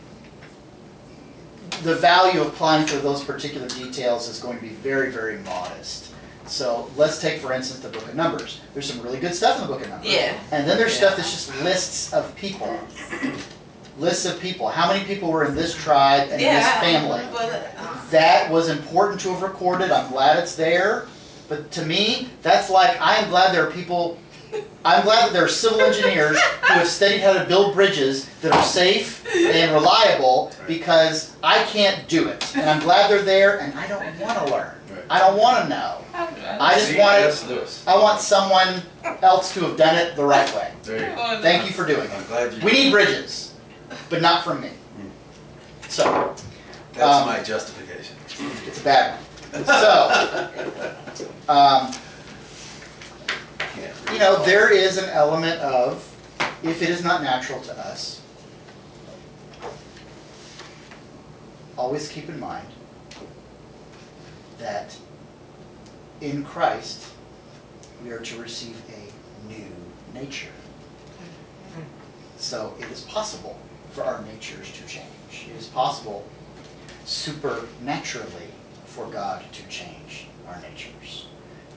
Speaker 1: the value of applying to those particular details is going to be very, very modest. So let's take, for instance, the Book of Numbers. There's some really good stuff in the Book of Numbers.
Speaker 3: Yeah.
Speaker 1: And then there's stuff that's just lists of people. Lists of people. How many people were in this tribe and in this
Speaker 3: Yeah.
Speaker 1: family?
Speaker 3: But, uh,
Speaker 1: That was important to have recorded. I'm glad it's there. But to me, that's like, I am glad there are people, I'm glad that there are civil engineers who have studied how to build bridges that are safe and reliable because I can't do it. And I'm glad they're there and I don't want to learn. I don't want to know. I just
Speaker 5: C
Speaker 1: want
Speaker 5: S
Speaker 1: it,
Speaker 5: Lewis.
Speaker 1: I want someone else to have done it the right way.
Speaker 5: There you go.
Speaker 3: Oh,
Speaker 1: Thank you for doing
Speaker 5: I'm
Speaker 1: it.
Speaker 5: glad you.
Speaker 1: We need bridges, but not from me. So,
Speaker 5: That's
Speaker 1: um,
Speaker 5: my justification.
Speaker 1: it's a bad one. So, um,
Speaker 5: Can't
Speaker 1: you
Speaker 5: read
Speaker 1: know,
Speaker 5: all.
Speaker 1: there is an element of, if it is not natural to us, always keep in mind that in Christ we are to receive a new nature. So it is possible for our natures to change. It is possible supernaturally for God to change our natures.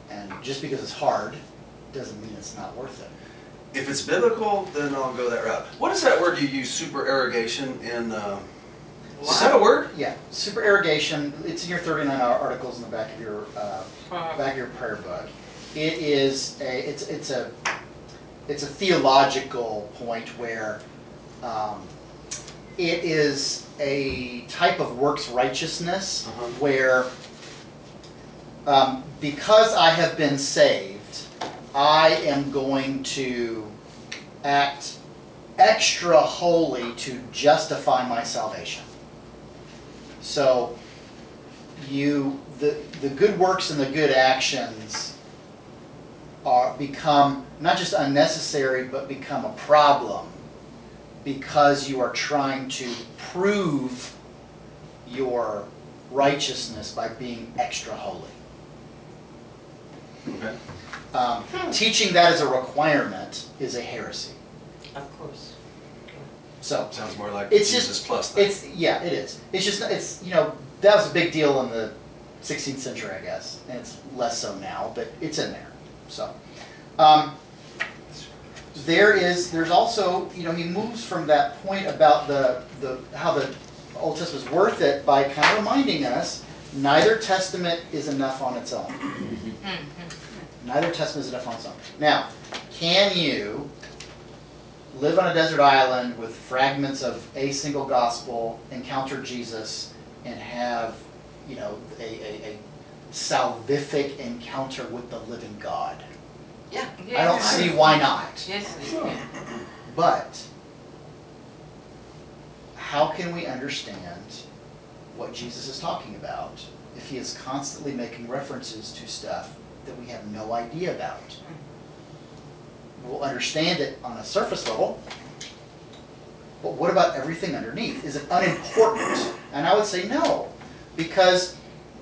Speaker 1: And just because it's hard doesn't mean it's not worth it.
Speaker 5: If it's biblical, then I'll go that route. What is that word you use, supererogation, in, uh, is that a word?
Speaker 1: Yeah, supererogation, it's in your thirty-nine articles in the back of your, uh,
Speaker 3: Uh,
Speaker 1: back of your prayer book. It is a, it's, it's a, it's a theological point where um, it is a type of works righteousness
Speaker 5: Uh-huh.
Speaker 1: where um, because I have been saved, I am going to act extra holy to justify my salvation. So you the the good works and the good actions are become not just unnecessary but become a problem because you are trying to prove your righteousness by being extra holy.
Speaker 5: Okay.
Speaker 1: Um, teaching that as a requirement is a heresy.
Speaker 2: Of course.
Speaker 1: So
Speaker 5: Sounds more like
Speaker 1: It's
Speaker 5: Jesus
Speaker 1: just-
Speaker 5: plus then.
Speaker 1: it's yeah, it is. It's just it's you know that was a big deal in the sixteenth century, I guess, and it's less so now, but it's in there. So um, there is there's also you know he moves from that point about the the how the Old Testament is worth it by kind of reminding us neither testament is enough on its own. Neither testament is enough on its own. Now, can you live on a desert island with fragments of a single gospel, encounter Jesus, and have, you know, a, a, a salvific encounter with the living God?
Speaker 2: Yeah.
Speaker 1: I don't see why not.
Speaker 3: Yes,
Speaker 6: Sure.
Speaker 1: But how can we understand what Jesus is talking about if he is constantly making references to stuff that we have no idea about? We'll understand it on a surface level, but what about everything underneath? Is it unimportant? And I would say no, because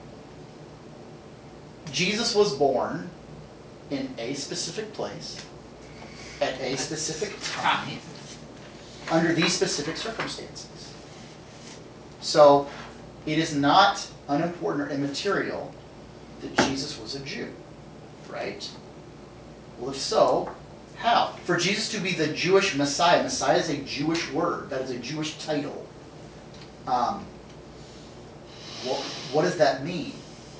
Speaker 1: Jesus was born in a specific place, at a specific time, under these specific circumstances. So it is not unimportant or immaterial that Jesus was a Jew, right? Well, if so, how? For Jesus to be the Jewish Messiah, Messiah is a Jewish word, that is a Jewish title. Um, what, what does that mean?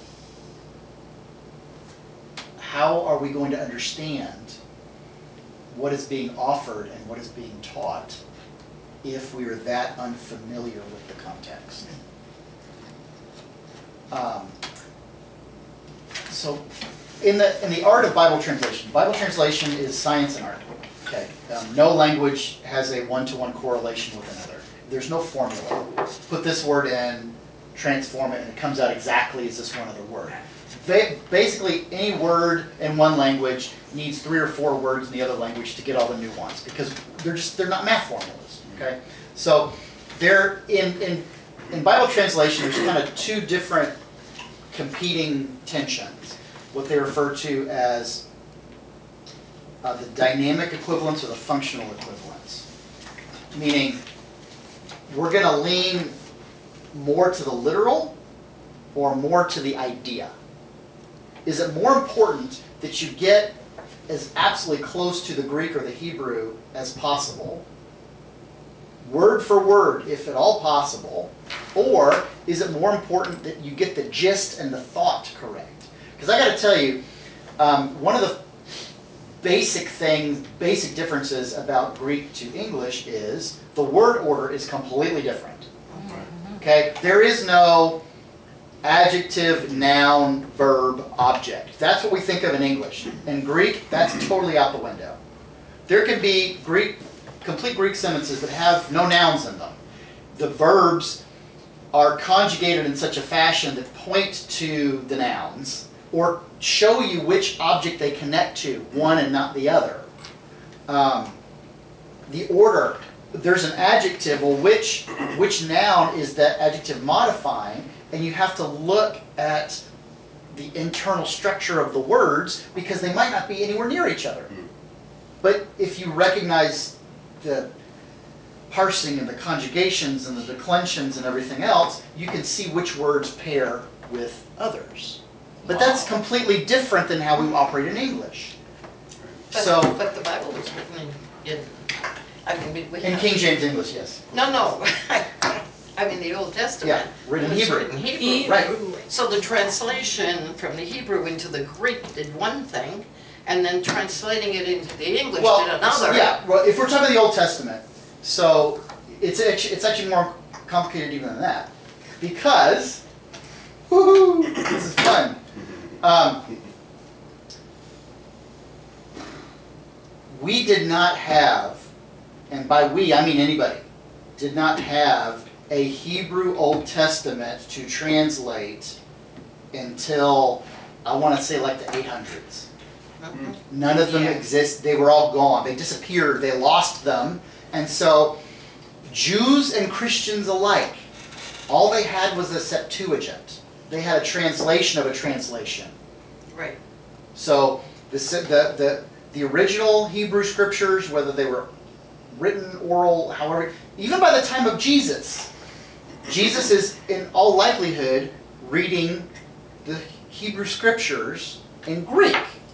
Speaker 1: How are we going to understand what is being offered and what is being taught if we are that unfamiliar with the context? Um, so, in the in the art of Bible translation, Bible translation is science and art. Okay, um, no language has a one-to-one correlation with another. There's no formula. Put this word in, transform it, and it comes out exactly as this one other word. They, basically, any word in one language needs three or four words in the other language to get all the nuance because they're just they're not math formulas. Okay, so they're in in in Bible translation. There's kind of two different competing tensions. What they refer to as uh, the dynamic equivalence or the functional equivalence, meaning we're going to lean more to the literal or more to the idea. Is it more important that you get as absolutely close to the Greek or the Hebrew as possible, word for word, if at all possible, or is it more important that you get the gist and the thought correct? Because I got to tell you, um, one of the basic things, basic differences about Greek to English is the word order is completely different. Okay, there is no adjective, noun, verb, object. That's what we think of in English. In Greek, that's totally out the window. There can be Greek, complete Greek sentences that have no nouns in them. The verbs are conjugated in such a fashion that point to the nouns or show you which object they connect to, one and not the other. Um, the order, there's an adjective, well, which, which noun is that adjective modifying? And you have to look at the internal structure of the words because they might not be anywhere near each other. But if you recognize the parsing and the conjugations and the declensions and everything else, you can see which words pair with others. But that's completely different than how we operate in English.
Speaker 2: But,
Speaker 1: So,
Speaker 2: but the Bible was written in, in I mean, we, we
Speaker 1: in
Speaker 2: have-
Speaker 1: King James English, yes.
Speaker 2: No, no, I mean, the Old Testament.
Speaker 1: Yeah, written
Speaker 2: was
Speaker 1: Hebrew.
Speaker 2: written Hebrew.
Speaker 3: Hebrew.
Speaker 1: Right.
Speaker 2: So the translation from the Hebrew into the Greek did one thing, and then translating it into the English
Speaker 1: Well,
Speaker 2: did another.
Speaker 1: yeah, well, if we're talking about the Old Testament, so it's actually, it's actually more complicated even than that. Because, woohoo, this is fun. Um, we did not have, and by we I mean anybody, did not have a Hebrew Old Testament to translate until, I want to say like the eight hundreds.
Speaker 2: Mhm.
Speaker 1: None of them
Speaker 2: Yeah.
Speaker 1: exist. They were all gone. They disappeared. They lost them. And so Jews and Christians alike, all they had was a Septuagint. They had a translation of a translation.
Speaker 2: Right.
Speaker 1: So the, the, the, the original Hebrew scriptures, whether they were written, oral, however, even by the time of Jesus, Jesus is in all likelihood reading the Hebrew scriptures in Greek,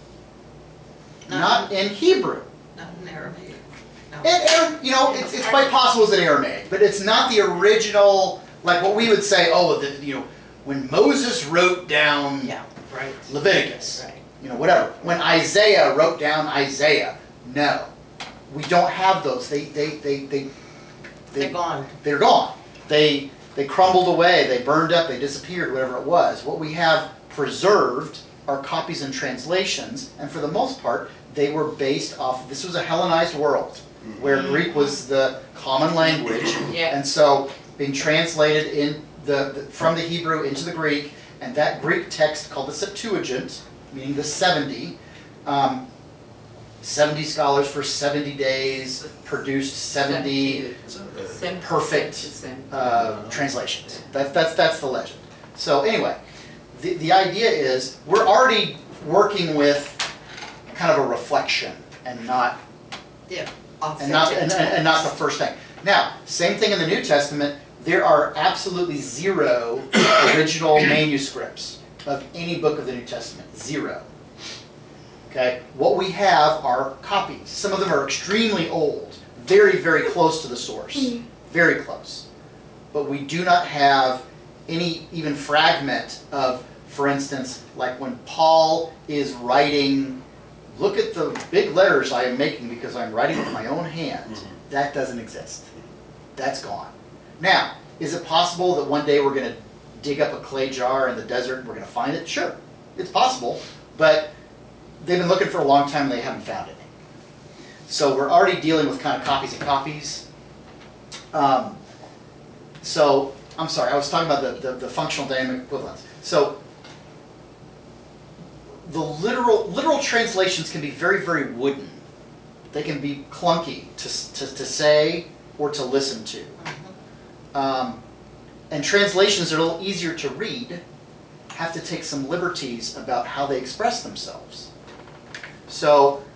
Speaker 1: not in Hebrew.
Speaker 2: Not in Aramaic. No.
Speaker 1: And, and, you know, it's, it's quite possible it's in Aramaic, but it's not the original, like what we would say, oh, the, you know, when Moses wrote down
Speaker 2: Yeah, right.
Speaker 1: Leviticus,
Speaker 2: Right.
Speaker 1: you know, whatever. When Isaiah wrote down Isaiah, no. We don't have those. They, they, they, they,
Speaker 2: They're gone.
Speaker 1: They're gone. They, they crumbled away, they burned up, they disappeared, whatever it was. What we have preserved are copies and translations, and for the most part, they were based off, this was a Hellenized world, where Greek was the common language,
Speaker 2: Yeah.
Speaker 1: and so being translated in the, the from the Hebrew into the Greek, and that Greek text called the Septuagint, meaning the seventy, um, seventy scholars for seventy days produced seventy perfect uh, translations. That's that's that's the legend. So anyway, the the idea is we're already working with kind of a reflection and not
Speaker 2: Yeah.
Speaker 1: and not and, and, and not the first thing. Now, same thing in the New Testament. There are absolutely zero original manuscripts of any book of the New Testament. Zero. Okay? What we have are copies. Some of them are extremely old, very, very close to the source. Very close. But we do not have any even fragment of, for instance, like when Paul is writing, look at the big letters I am making because I'm writing with my own hand. That doesn't exist. That's gone. Now, is it possible that one day we're going to dig up a clay jar in the desert and we're going to find it? Sure. It's possible. But they've been looking for a long time and they haven't found it. So we're already dealing with kind of copies of copies. Um, so, I'm sorry, I was talking about the, the, the functional dynamic equivalence. So, the literal literal translations can be very, very wooden. They can be clunky to, to, to say or to listen to. Um, and translations are a little easier to read, have to take some liberties about how they express themselves. So,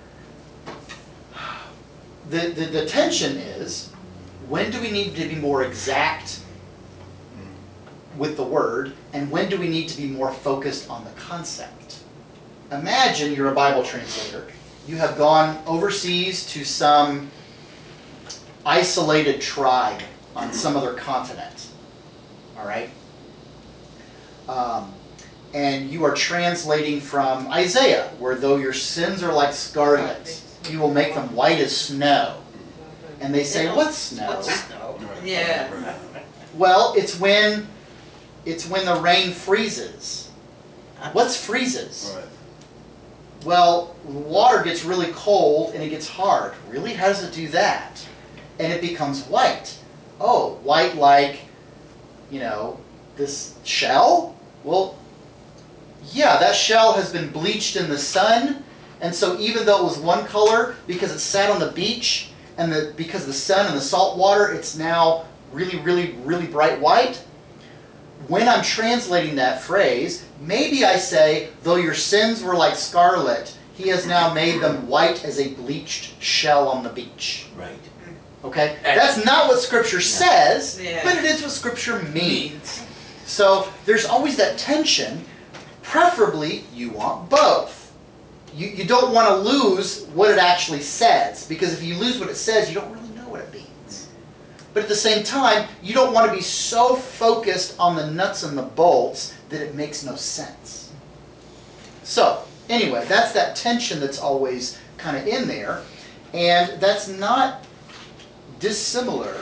Speaker 1: the, the, the tension is, when do we need to be more exact with the word, and when do we need to be more focused on the concept? Imagine you're a Bible translator. You have gone overseas to some isolated tribe on some other continent. All right? Um, and you are translating from Isaiah, where though your sins are like scarlet, you will make them white as snow. And they say, what's snow?
Speaker 2: What's snow?
Speaker 3: Yeah.
Speaker 1: Well, it's when it's when the rain freezes. What's freezes?
Speaker 5: Right.
Speaker 1: Well, water gets really cold and it gets hard. Really? How does it do that? And it becomes white. Oh, white like, you know, this shell? Well, yeah, that shell has been bleached in the sun, and so even though it was one color, because it sat on the beach, and the, because of the sun and the salt water, it's now really, really, really bright white. When I'm translating that phrase, maybe I say, though your sins were like scarlet, he has now made them white as a bleached shell on the beach.
Speaker 6: Right.
Speaker 1: Okay? That's not what Scripture says,
Speaker 3: Yeah.
Speaker 1: but it is what Scripture means. So there's always that tension. preferably you want both. You, you don't want to lose what it actually says, because if you lose what it says, you don't really know what it means. But at the same time, you don't want to be so focused on the nuts and the bolts that it makes no sense. So, anyway, that's that tension that's always kind of in there, and that's not dissimilar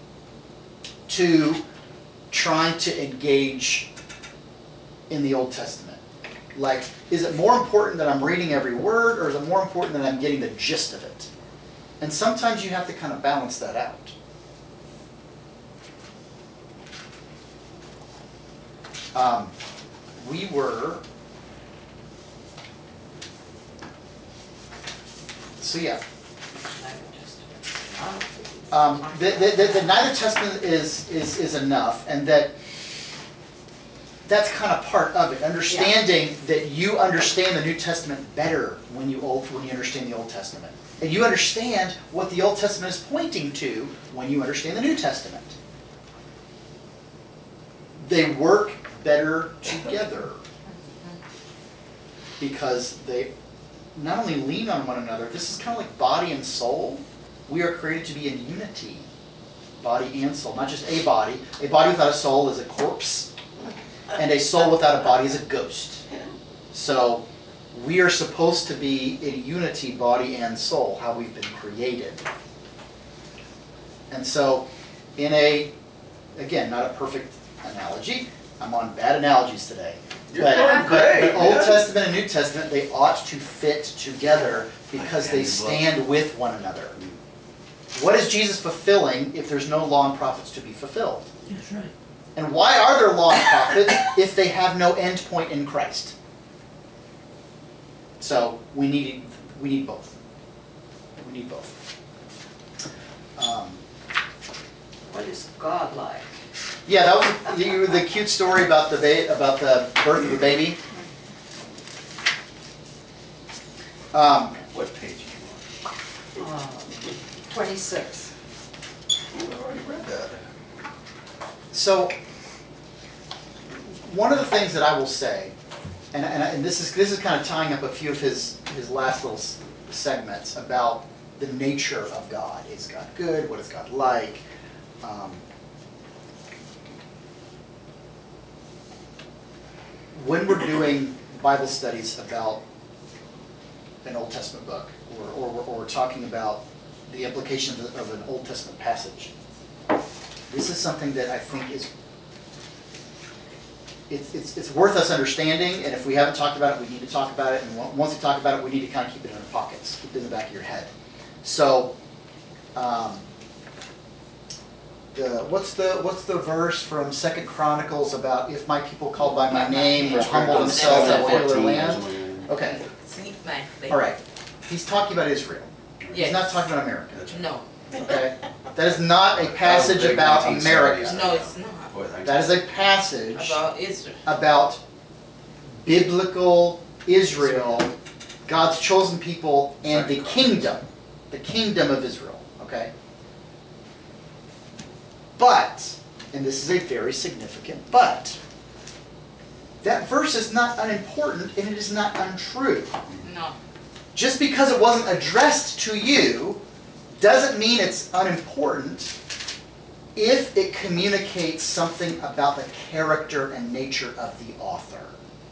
Speaker 1: to trying to engage in the Old Testament. Like, is it more important that I'm reading every word, or is it more important that I'm getting the gist of it? And sometimes you have to kind of balance that out. Um, we were, so yeah, um, the, the, the, the neither testament is, is, is enough, and that that's kind of part of it. Understanding yeah. that you understand the New Testament better when you old, when you understand the Old Testament, and you understand what the Old Testament is pointing to when you understand the New Testament. They work better together because they not only lean on one another. This is kind of like body and soul. We are created to be in unity, body and soul, not just a body. A body without a soul is a corpse, and a soul without a body is a ghost. So we are supposed to be in unity, body and soul, how we've been created. And so in a, again, not a perfect analogy. I'm on bad analogies today.
Speaker 5: You're
Speaker 1: but,
Speaker 5: doing great,
Speaker 1: but, but Old
Speaker 5: man.
Speaker 1: Testament and New Testament, they ought to fit together because they stand with one another. What is Jesus fulfilling if there's no law and prophets to be fulfilled?
Speaker 6: That's right.
Speaker 1: And why are there law and prophets if they have no end point in Christ? So we need we need both. We need both. Um,
Speaker 2: What is God like?
Speaker 1: yeah, that was the, the cute story about the ba- about the birth of the baby. Um,
Speaker 5: What page are you on?
Speaker 2: Uh, Twenty-six.
Speaker 5: Ooh, I already read that.
Speaker 1: So, one of the things that I will say, and, and, and this is this is kind of tying up a few of his his last little s- segments about the nature of God. Is God good? What is God like? Um, when we're doing Bible studies about an Old Testament book, or, or, or we're talking about the implications of, of an Old Testament passage, this is something that I think is it's, it's, it's worth us understanding, and if we haven't talked about it, we need to talk about it, and once we talk about it, we need to kind of keep it in our pockets, keep it in the back of your head. So, um, the, what's the what's the verse from Second Chronicles about if my people called by my name will humble themselves and fear their land? Okay,
Speaker 3: See, my
Speaker 1: all right. He's talking about Israel. He's
Speaker 3: Yes.
Speaker 1: not talking about America.
Speaker 3: No,
Speaker 1: Okay, that is not a passage about America.
Speaker 3: no, it's not.
Speaker 5: Boy, thanks.
Speaker 1: That is a passage
Speaker 3: About Israel.
Speaker 1: about biblical Israel, God's chosen people, and the kingdom, the kingdom of Israel. Okay? But, and this is a very significant but, that verse is not unimportant and it is not untrue.
Speaker 3: No.
Speaker 1: Just because it wasn't addressed to you doesn't mean it's unimportant if it communicates something about the character and nature of the author.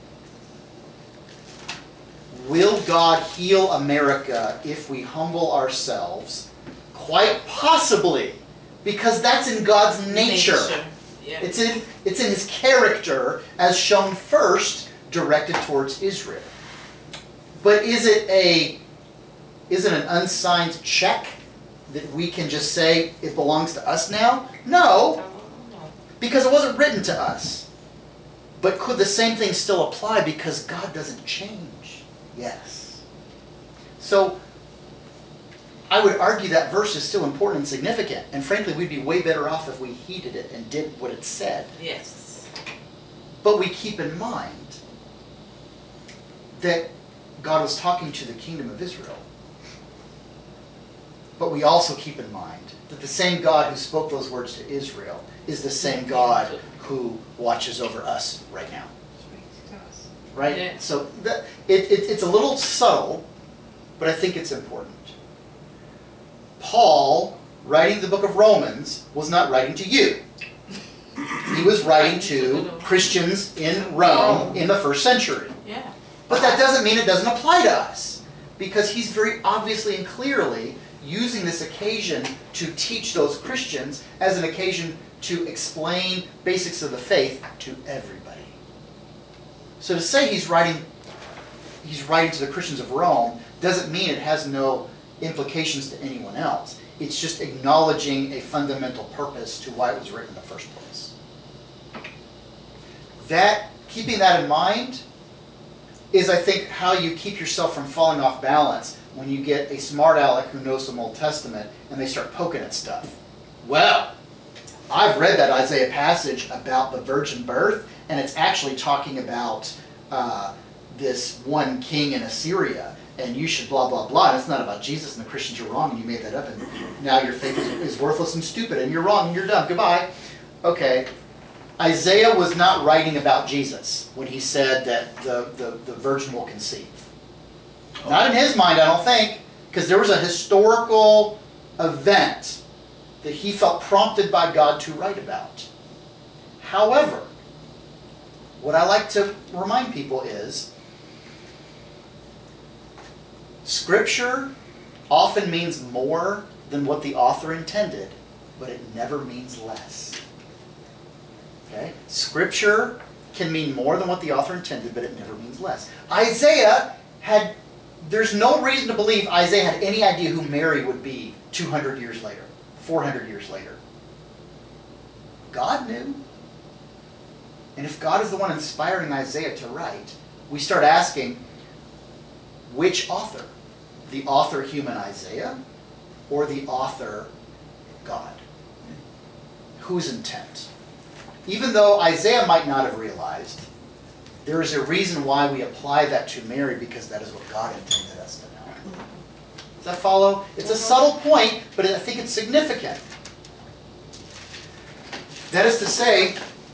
Speaker 1: Will God heal America if we humble ourselves? Quite possibly, because that's in God's nature.
Speaker 3: Nature. Yeah.
Speaker 1: It's in, it's in his character as shown first, directed towards Israel. But is it a is it an unsigned check that we can just say it belongs to us now? No, because it wasn't written to us. But could the same thing still apply because God doesn't change? Yes. So I would argue that verse is still important and significant, and frankly we'd be way better off if we heeded it and did what it said.
Speaker 3: Yes.
Speaker 1: But we keep in mind that God was talking to the kingdom of Israel. But we also keep in mind that the same God who spoke those words to Israel is the same God who watches over us right now. right?
Speaker 2: Yeah.
Speaker 1: So that, it, it, it's a little subtle, but I think it's important. Paul, writing the book of Romans, was not writing to you. He was writing to Christians in Rome in the first century.
Speaker 3: Yeah.
Speaker 1: But that doesn't mean it doesn't apply to us, because he's very obviously and clearly using this occasion to teach those Christians as an occasion to explain basics of the faith to everybody. So to say he's writing, he's writing to the Christians of Rome doesn't mean it has no implications to anyone else. It's just acknowledging a fundamental purpose to why it was written in the first place. That, keeping that in mind, is, I think, how you keep yourself from falling off balance when you get a smart aleck who knows some Old Testament and they start poking at stuff. Well, I've read that Isaiah passage about the virgin birth, and it's actually talking about uh, this one king in Assyria, and you should blah, blah, blah. And it's not about Jesus, and the Christians are wrong, and you made that up, and now your faith is, is worthless and stupid, and you're wrong, and you're dumb. Goodbye. Okay. Isaiah was not writing about Jesus when he said that the, the, the virgin will conceive. Not in his mind, I don't think, because there was a historical event that he felt prompted by God to write about. However, what I like to remind people is, Scripture often means more than what the author intended, but it never means less. Okay? Scripture can mean more than what the author intended, but it never means less. Isaiah had, there's no reason to believe Isaiah had any idea who Mary would be two hundred years later, four hundred years later. God knew. And if God is the one inspiring Isaiah to write, we start asking, which author? The author human Isaiah, or the author God? Whose intent? Even though Isaiah might not have realized, there is a reason why we apply that to Mary, because that is what God intended us to know. Does that follow? It's a subtle point, but I think it's significant. That is to say,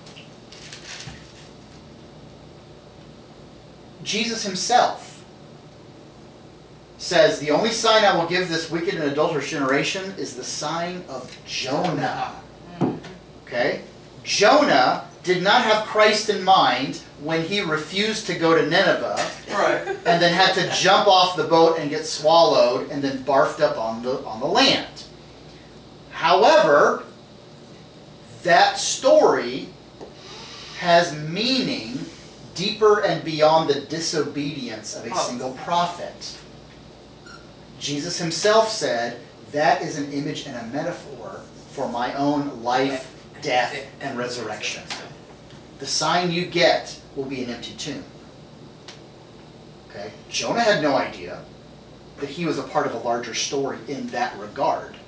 Speaker 1: Jesus himself says, the only sign I will give this wicked and adulterous generation is the sign of Jonah. Okay? Jonah did not have Christ in mind when he refused to go to Nineveh,
Speaker 5: Right.
Speaker 1: and then had to jump off the boat and get swallowed and then barfed up on the, on the land. However, that story has meaning deeper and beyond the disobedience of a single prophet. Jesus himself said, that is an image and a metaphor for my own life, death, and resurrection. The sign you get will be an empty tomb. Okay? Jonah had no idea that he was a part of a larger story in that regard.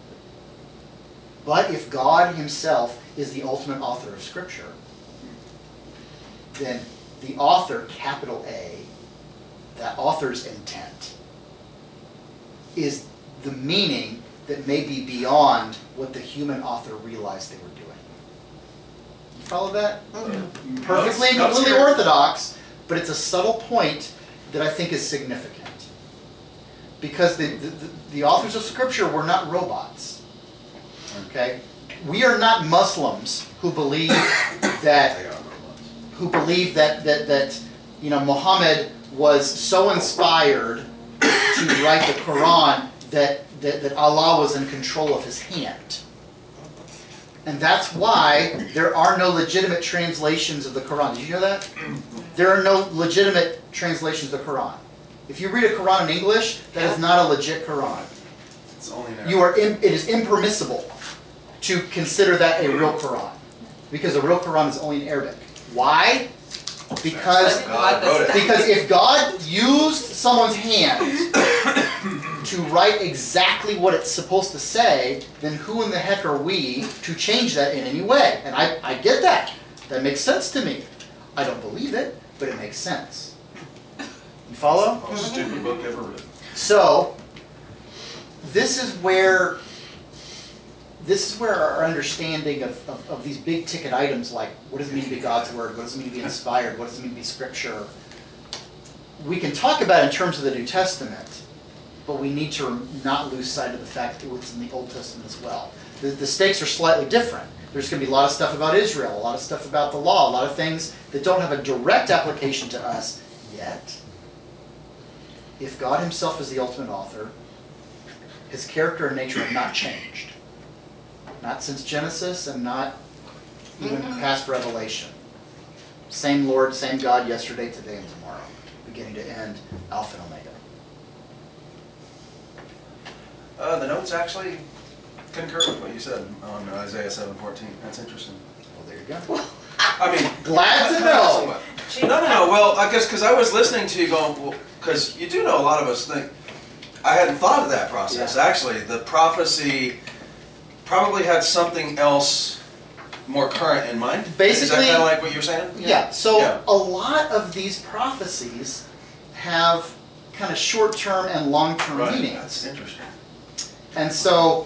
Speaker 1: But if God himself is the ultimate author of Scripture, then the author, capital A, that author's intent, is the meaning that may be beyond what the human author realized they were doing. You follow that?
Speaker 5: Mm-hmm.
Speaker 1: Perfectly and completely orthodox, but it's a subtle point that I think is significant. Because the, the, the, the authors of Scripture were not robots. Okay? We are not Muslims who believe that who believe that, that, that you know, Muhammad was so inspired to write the Quran that, that, that Allah was in control of his hand. And that's why there are no legitimate translations of the Quran. Did you know that? There are no legitimate translations of the Quran. If you read a Quran in English, that is not a legit Quran.
Speaker 5: It's only an
Speaker 1: You are in, it is impermissible to consider that a real Quran, because a real Quran is only in Arabic. Why? Because,
Speaker 5: God wrote it.
Speaker 1: because if God used someone's hand to write exactly what it's supposed to say, then who in the heck are we to change that in any way? And I, I get that. That makes sense to me. I don't believe it, but it makes sense. You follow?
Speaker 5: Most stupid book ever written.
Speaker 1: So, this is where this is where our understanding of, of, of these big ticket items, like what does it mean to be God's Word, what does it mean to be inspired, what does it mean to be Scripture, we can talk about it in terms of the New Testament, but we need to not lose sight of the fact that it's in the Old Testament as well. The, the stakes are slightly different. There's going to be a lot of stuff about Israel, a lot of stuff about the law, a lot of things that don't have a direct application to us yet. If God himself is the ultimate author, his character and nature have not changed. Not since Genesis and not even past Revelation. Same Lord, same God yesterday, today, and tomorrow. Beginning to end, Alpha and Omega.
Speaker 5: Uh, the notes actually concur with what you said on Isaiah seven fourteen. That's interesting.
Speaker 1: Well, there you go.
Speaker 5: I mean,
Speaker 1: Glad to know.
Speaker 5: No, no, no. Well, I guess because I was listening to you going, well, because you do know a lot of us think. I hadn't thought of that process.
Speaker 1: Yeah.
Speaker 5: Actually, the prophecy probably had something else more current in mind. Is
Speaker 1: Basically-
Speaker 5: that kind of like what you're saying?
Speaker 1: Yeah, so
Speaker 5: Yeah.
Speaker 1: a lot of these prophecies have kind of short-term and long-term
Speaker 5: Right.
Speaker 1: meanings.
Speaker 5: That's interesting.
Speaker 1: And so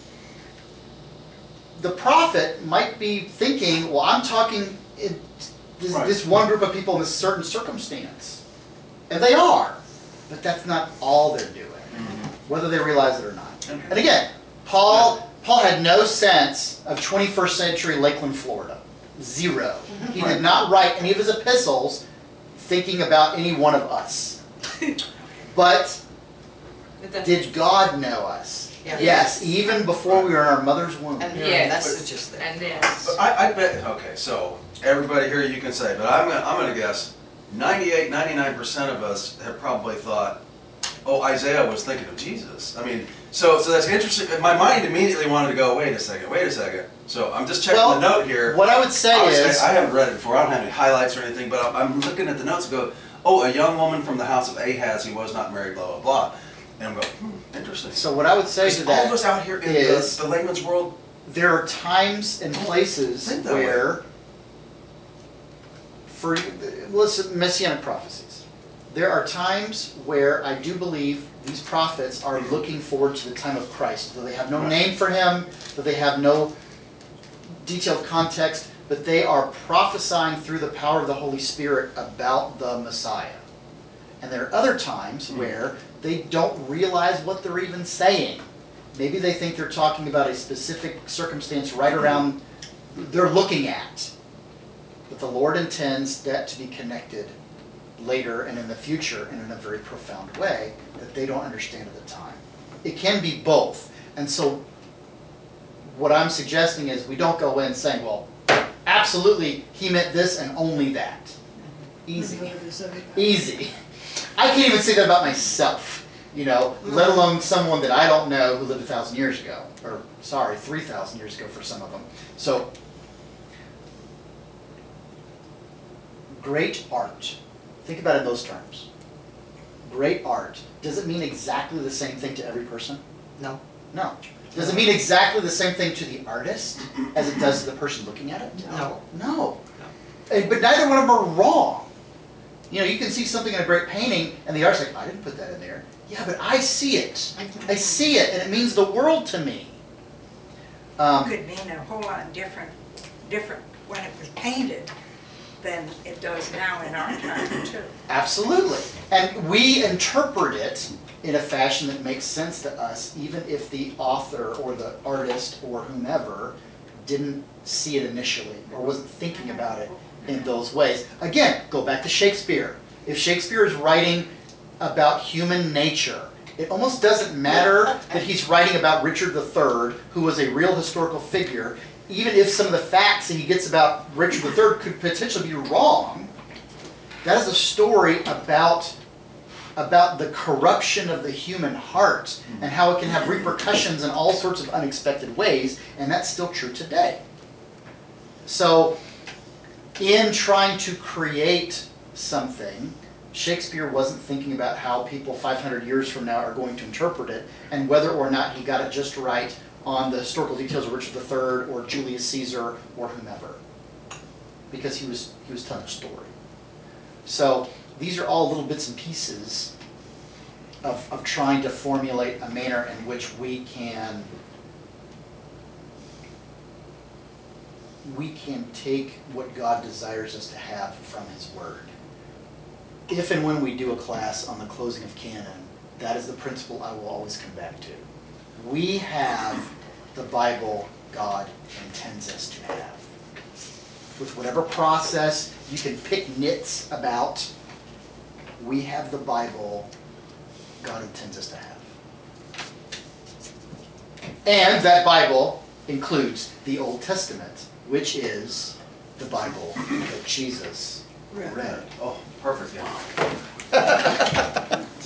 Speaker 1: the prophet might be thinking, well, I'm talking in this,
Speaker 5: Right.
Speaker 1: this one group of people in a certain circumstance. And they are. But that's not all they're doing, whether they realize it or not. And again, Paul Paul had no sense of twenty-first century Lakeland, Florida. Zero. He did not write any of his epistles thinking about any one of us. But did God know us?
Speaker 2: Yeah.
Speaker 1: Yes, even before we were in our mother's womb.
Speaker 2: And
Speaker 3: Yeah,
Speaker 2: yeah,
Speaker 3: but-
Speaker 2: that's just there.
Speaker 3: And then,
Speaker 5: But I, I bet. Okay, so everybody here, you can say, but I'm gonna I'm gonna guess ninety-eight, ninety-nine percent of us have probably thought, oh, Isaiah was thinking of Jesus. I mean, so so that's interesting. My mind immediately wanted to go, wait a second, wait a second. So I'm just checking
Speaker 1: Well,
Speaker 5: the note here.
Speaker 1: What I would say
Speaker 5: Obviously,
Speaker 1: is,
Speaker 5: I haven't read it before. I don't have any highlights or anything, but I'm, I'm looking at the notes and go, oh, a young woman from the house of Ahaz who was not married, blah, blah, blah. And I'm going, hmm, interesting.
Speaker 1: so what I would say to
Speaker 5: Because all of
Speaker 1: that
Speaker 5: us out here in
Speaker 1: is-
Speaker 5: the, the layman's world,
Speaker 1: there are times and places
Speaker 5: Think that way.
Speaker 1: where, for listen, messianic prophecies, there are times where I do believe these prophets are looking forward to the time of Christ. Though they have no
Speaker 5: Right.
Speaker 1: name for him, though they have no detailed context, but they are prophesying through the power of the Holy Spirit about the Messiah. And there are other times
Speaker 5: Mhm.
Speaker 1: where they don't realize what they're even saying. Maybe they think they're talking about a specific circumstance right around they're looking at. But the Lord intends that to be connected later and in the future and in a very profound way that they don't understand at the time. It can be both. And so what I'm suggesting is we don't go in saying, well, absolutely he meant this and only that. Easy. Easy. I can't even say that about myself, you know, let alone someone that I don't know who lived a thousand years ago. Or, sorry, three thousand years ago for some of them. So, great art. Think about it in those terms. Great art. Does it mean exactly the same thing to every person?
Speaker 2: No.
Speaker 1: No. Does it mean exactly the same thing to the artist as it does to the person looking at it?
Speaker 2: No.
Speaker 1: No. And- But neither one of them are wrong. You know, you can see something in a great painting, and the artist's like, I didn't put that in there. Yeah, but I see it. I see it, and it means the world to me. Um,
Speaker 8: Could mean a whole lot different, different when it was painted than it does now in our time too.
Speaker 1: Absolutely. And we interpret it in a fashion that makes sense to us, even if the author or the artist or whomever didn't see it initially or wasn't thinking about it in those ways. Again, go back to Shakespeare. If Shakespeare is writing about human nature, it almost doesn't matter that he's writing about Richard the Third, who was a real historical figure, even if some of the facts that he gets about Richard the Third could potentially be wrong. That is a story about, about the corruption of the human heart and how it can have repercussions in all sorts of unexpected ways, and that's still true today. So, in trying to create something, Shakespeare wasn't thinking about how people five hundred years from now are going to interpret it and whether or not he got it just right on the historical details of Richard the Third or Julius Caesar or whomever. Because he was, he was telling a story. So these are all little bits and pieces of, of trying to formulate a manner in which we can we can take what God desires us to have from his word if and when we do a class on the closing of canon, that is the principle I will always come back to. We have the Bible God intends us to have. With whatever process you can pick nits about, we have the Bible God intends us to have. And that Bible includes the Old Testament, which is the Bible that Jesus read.
Speaker 5: Oh, perfect, yeah.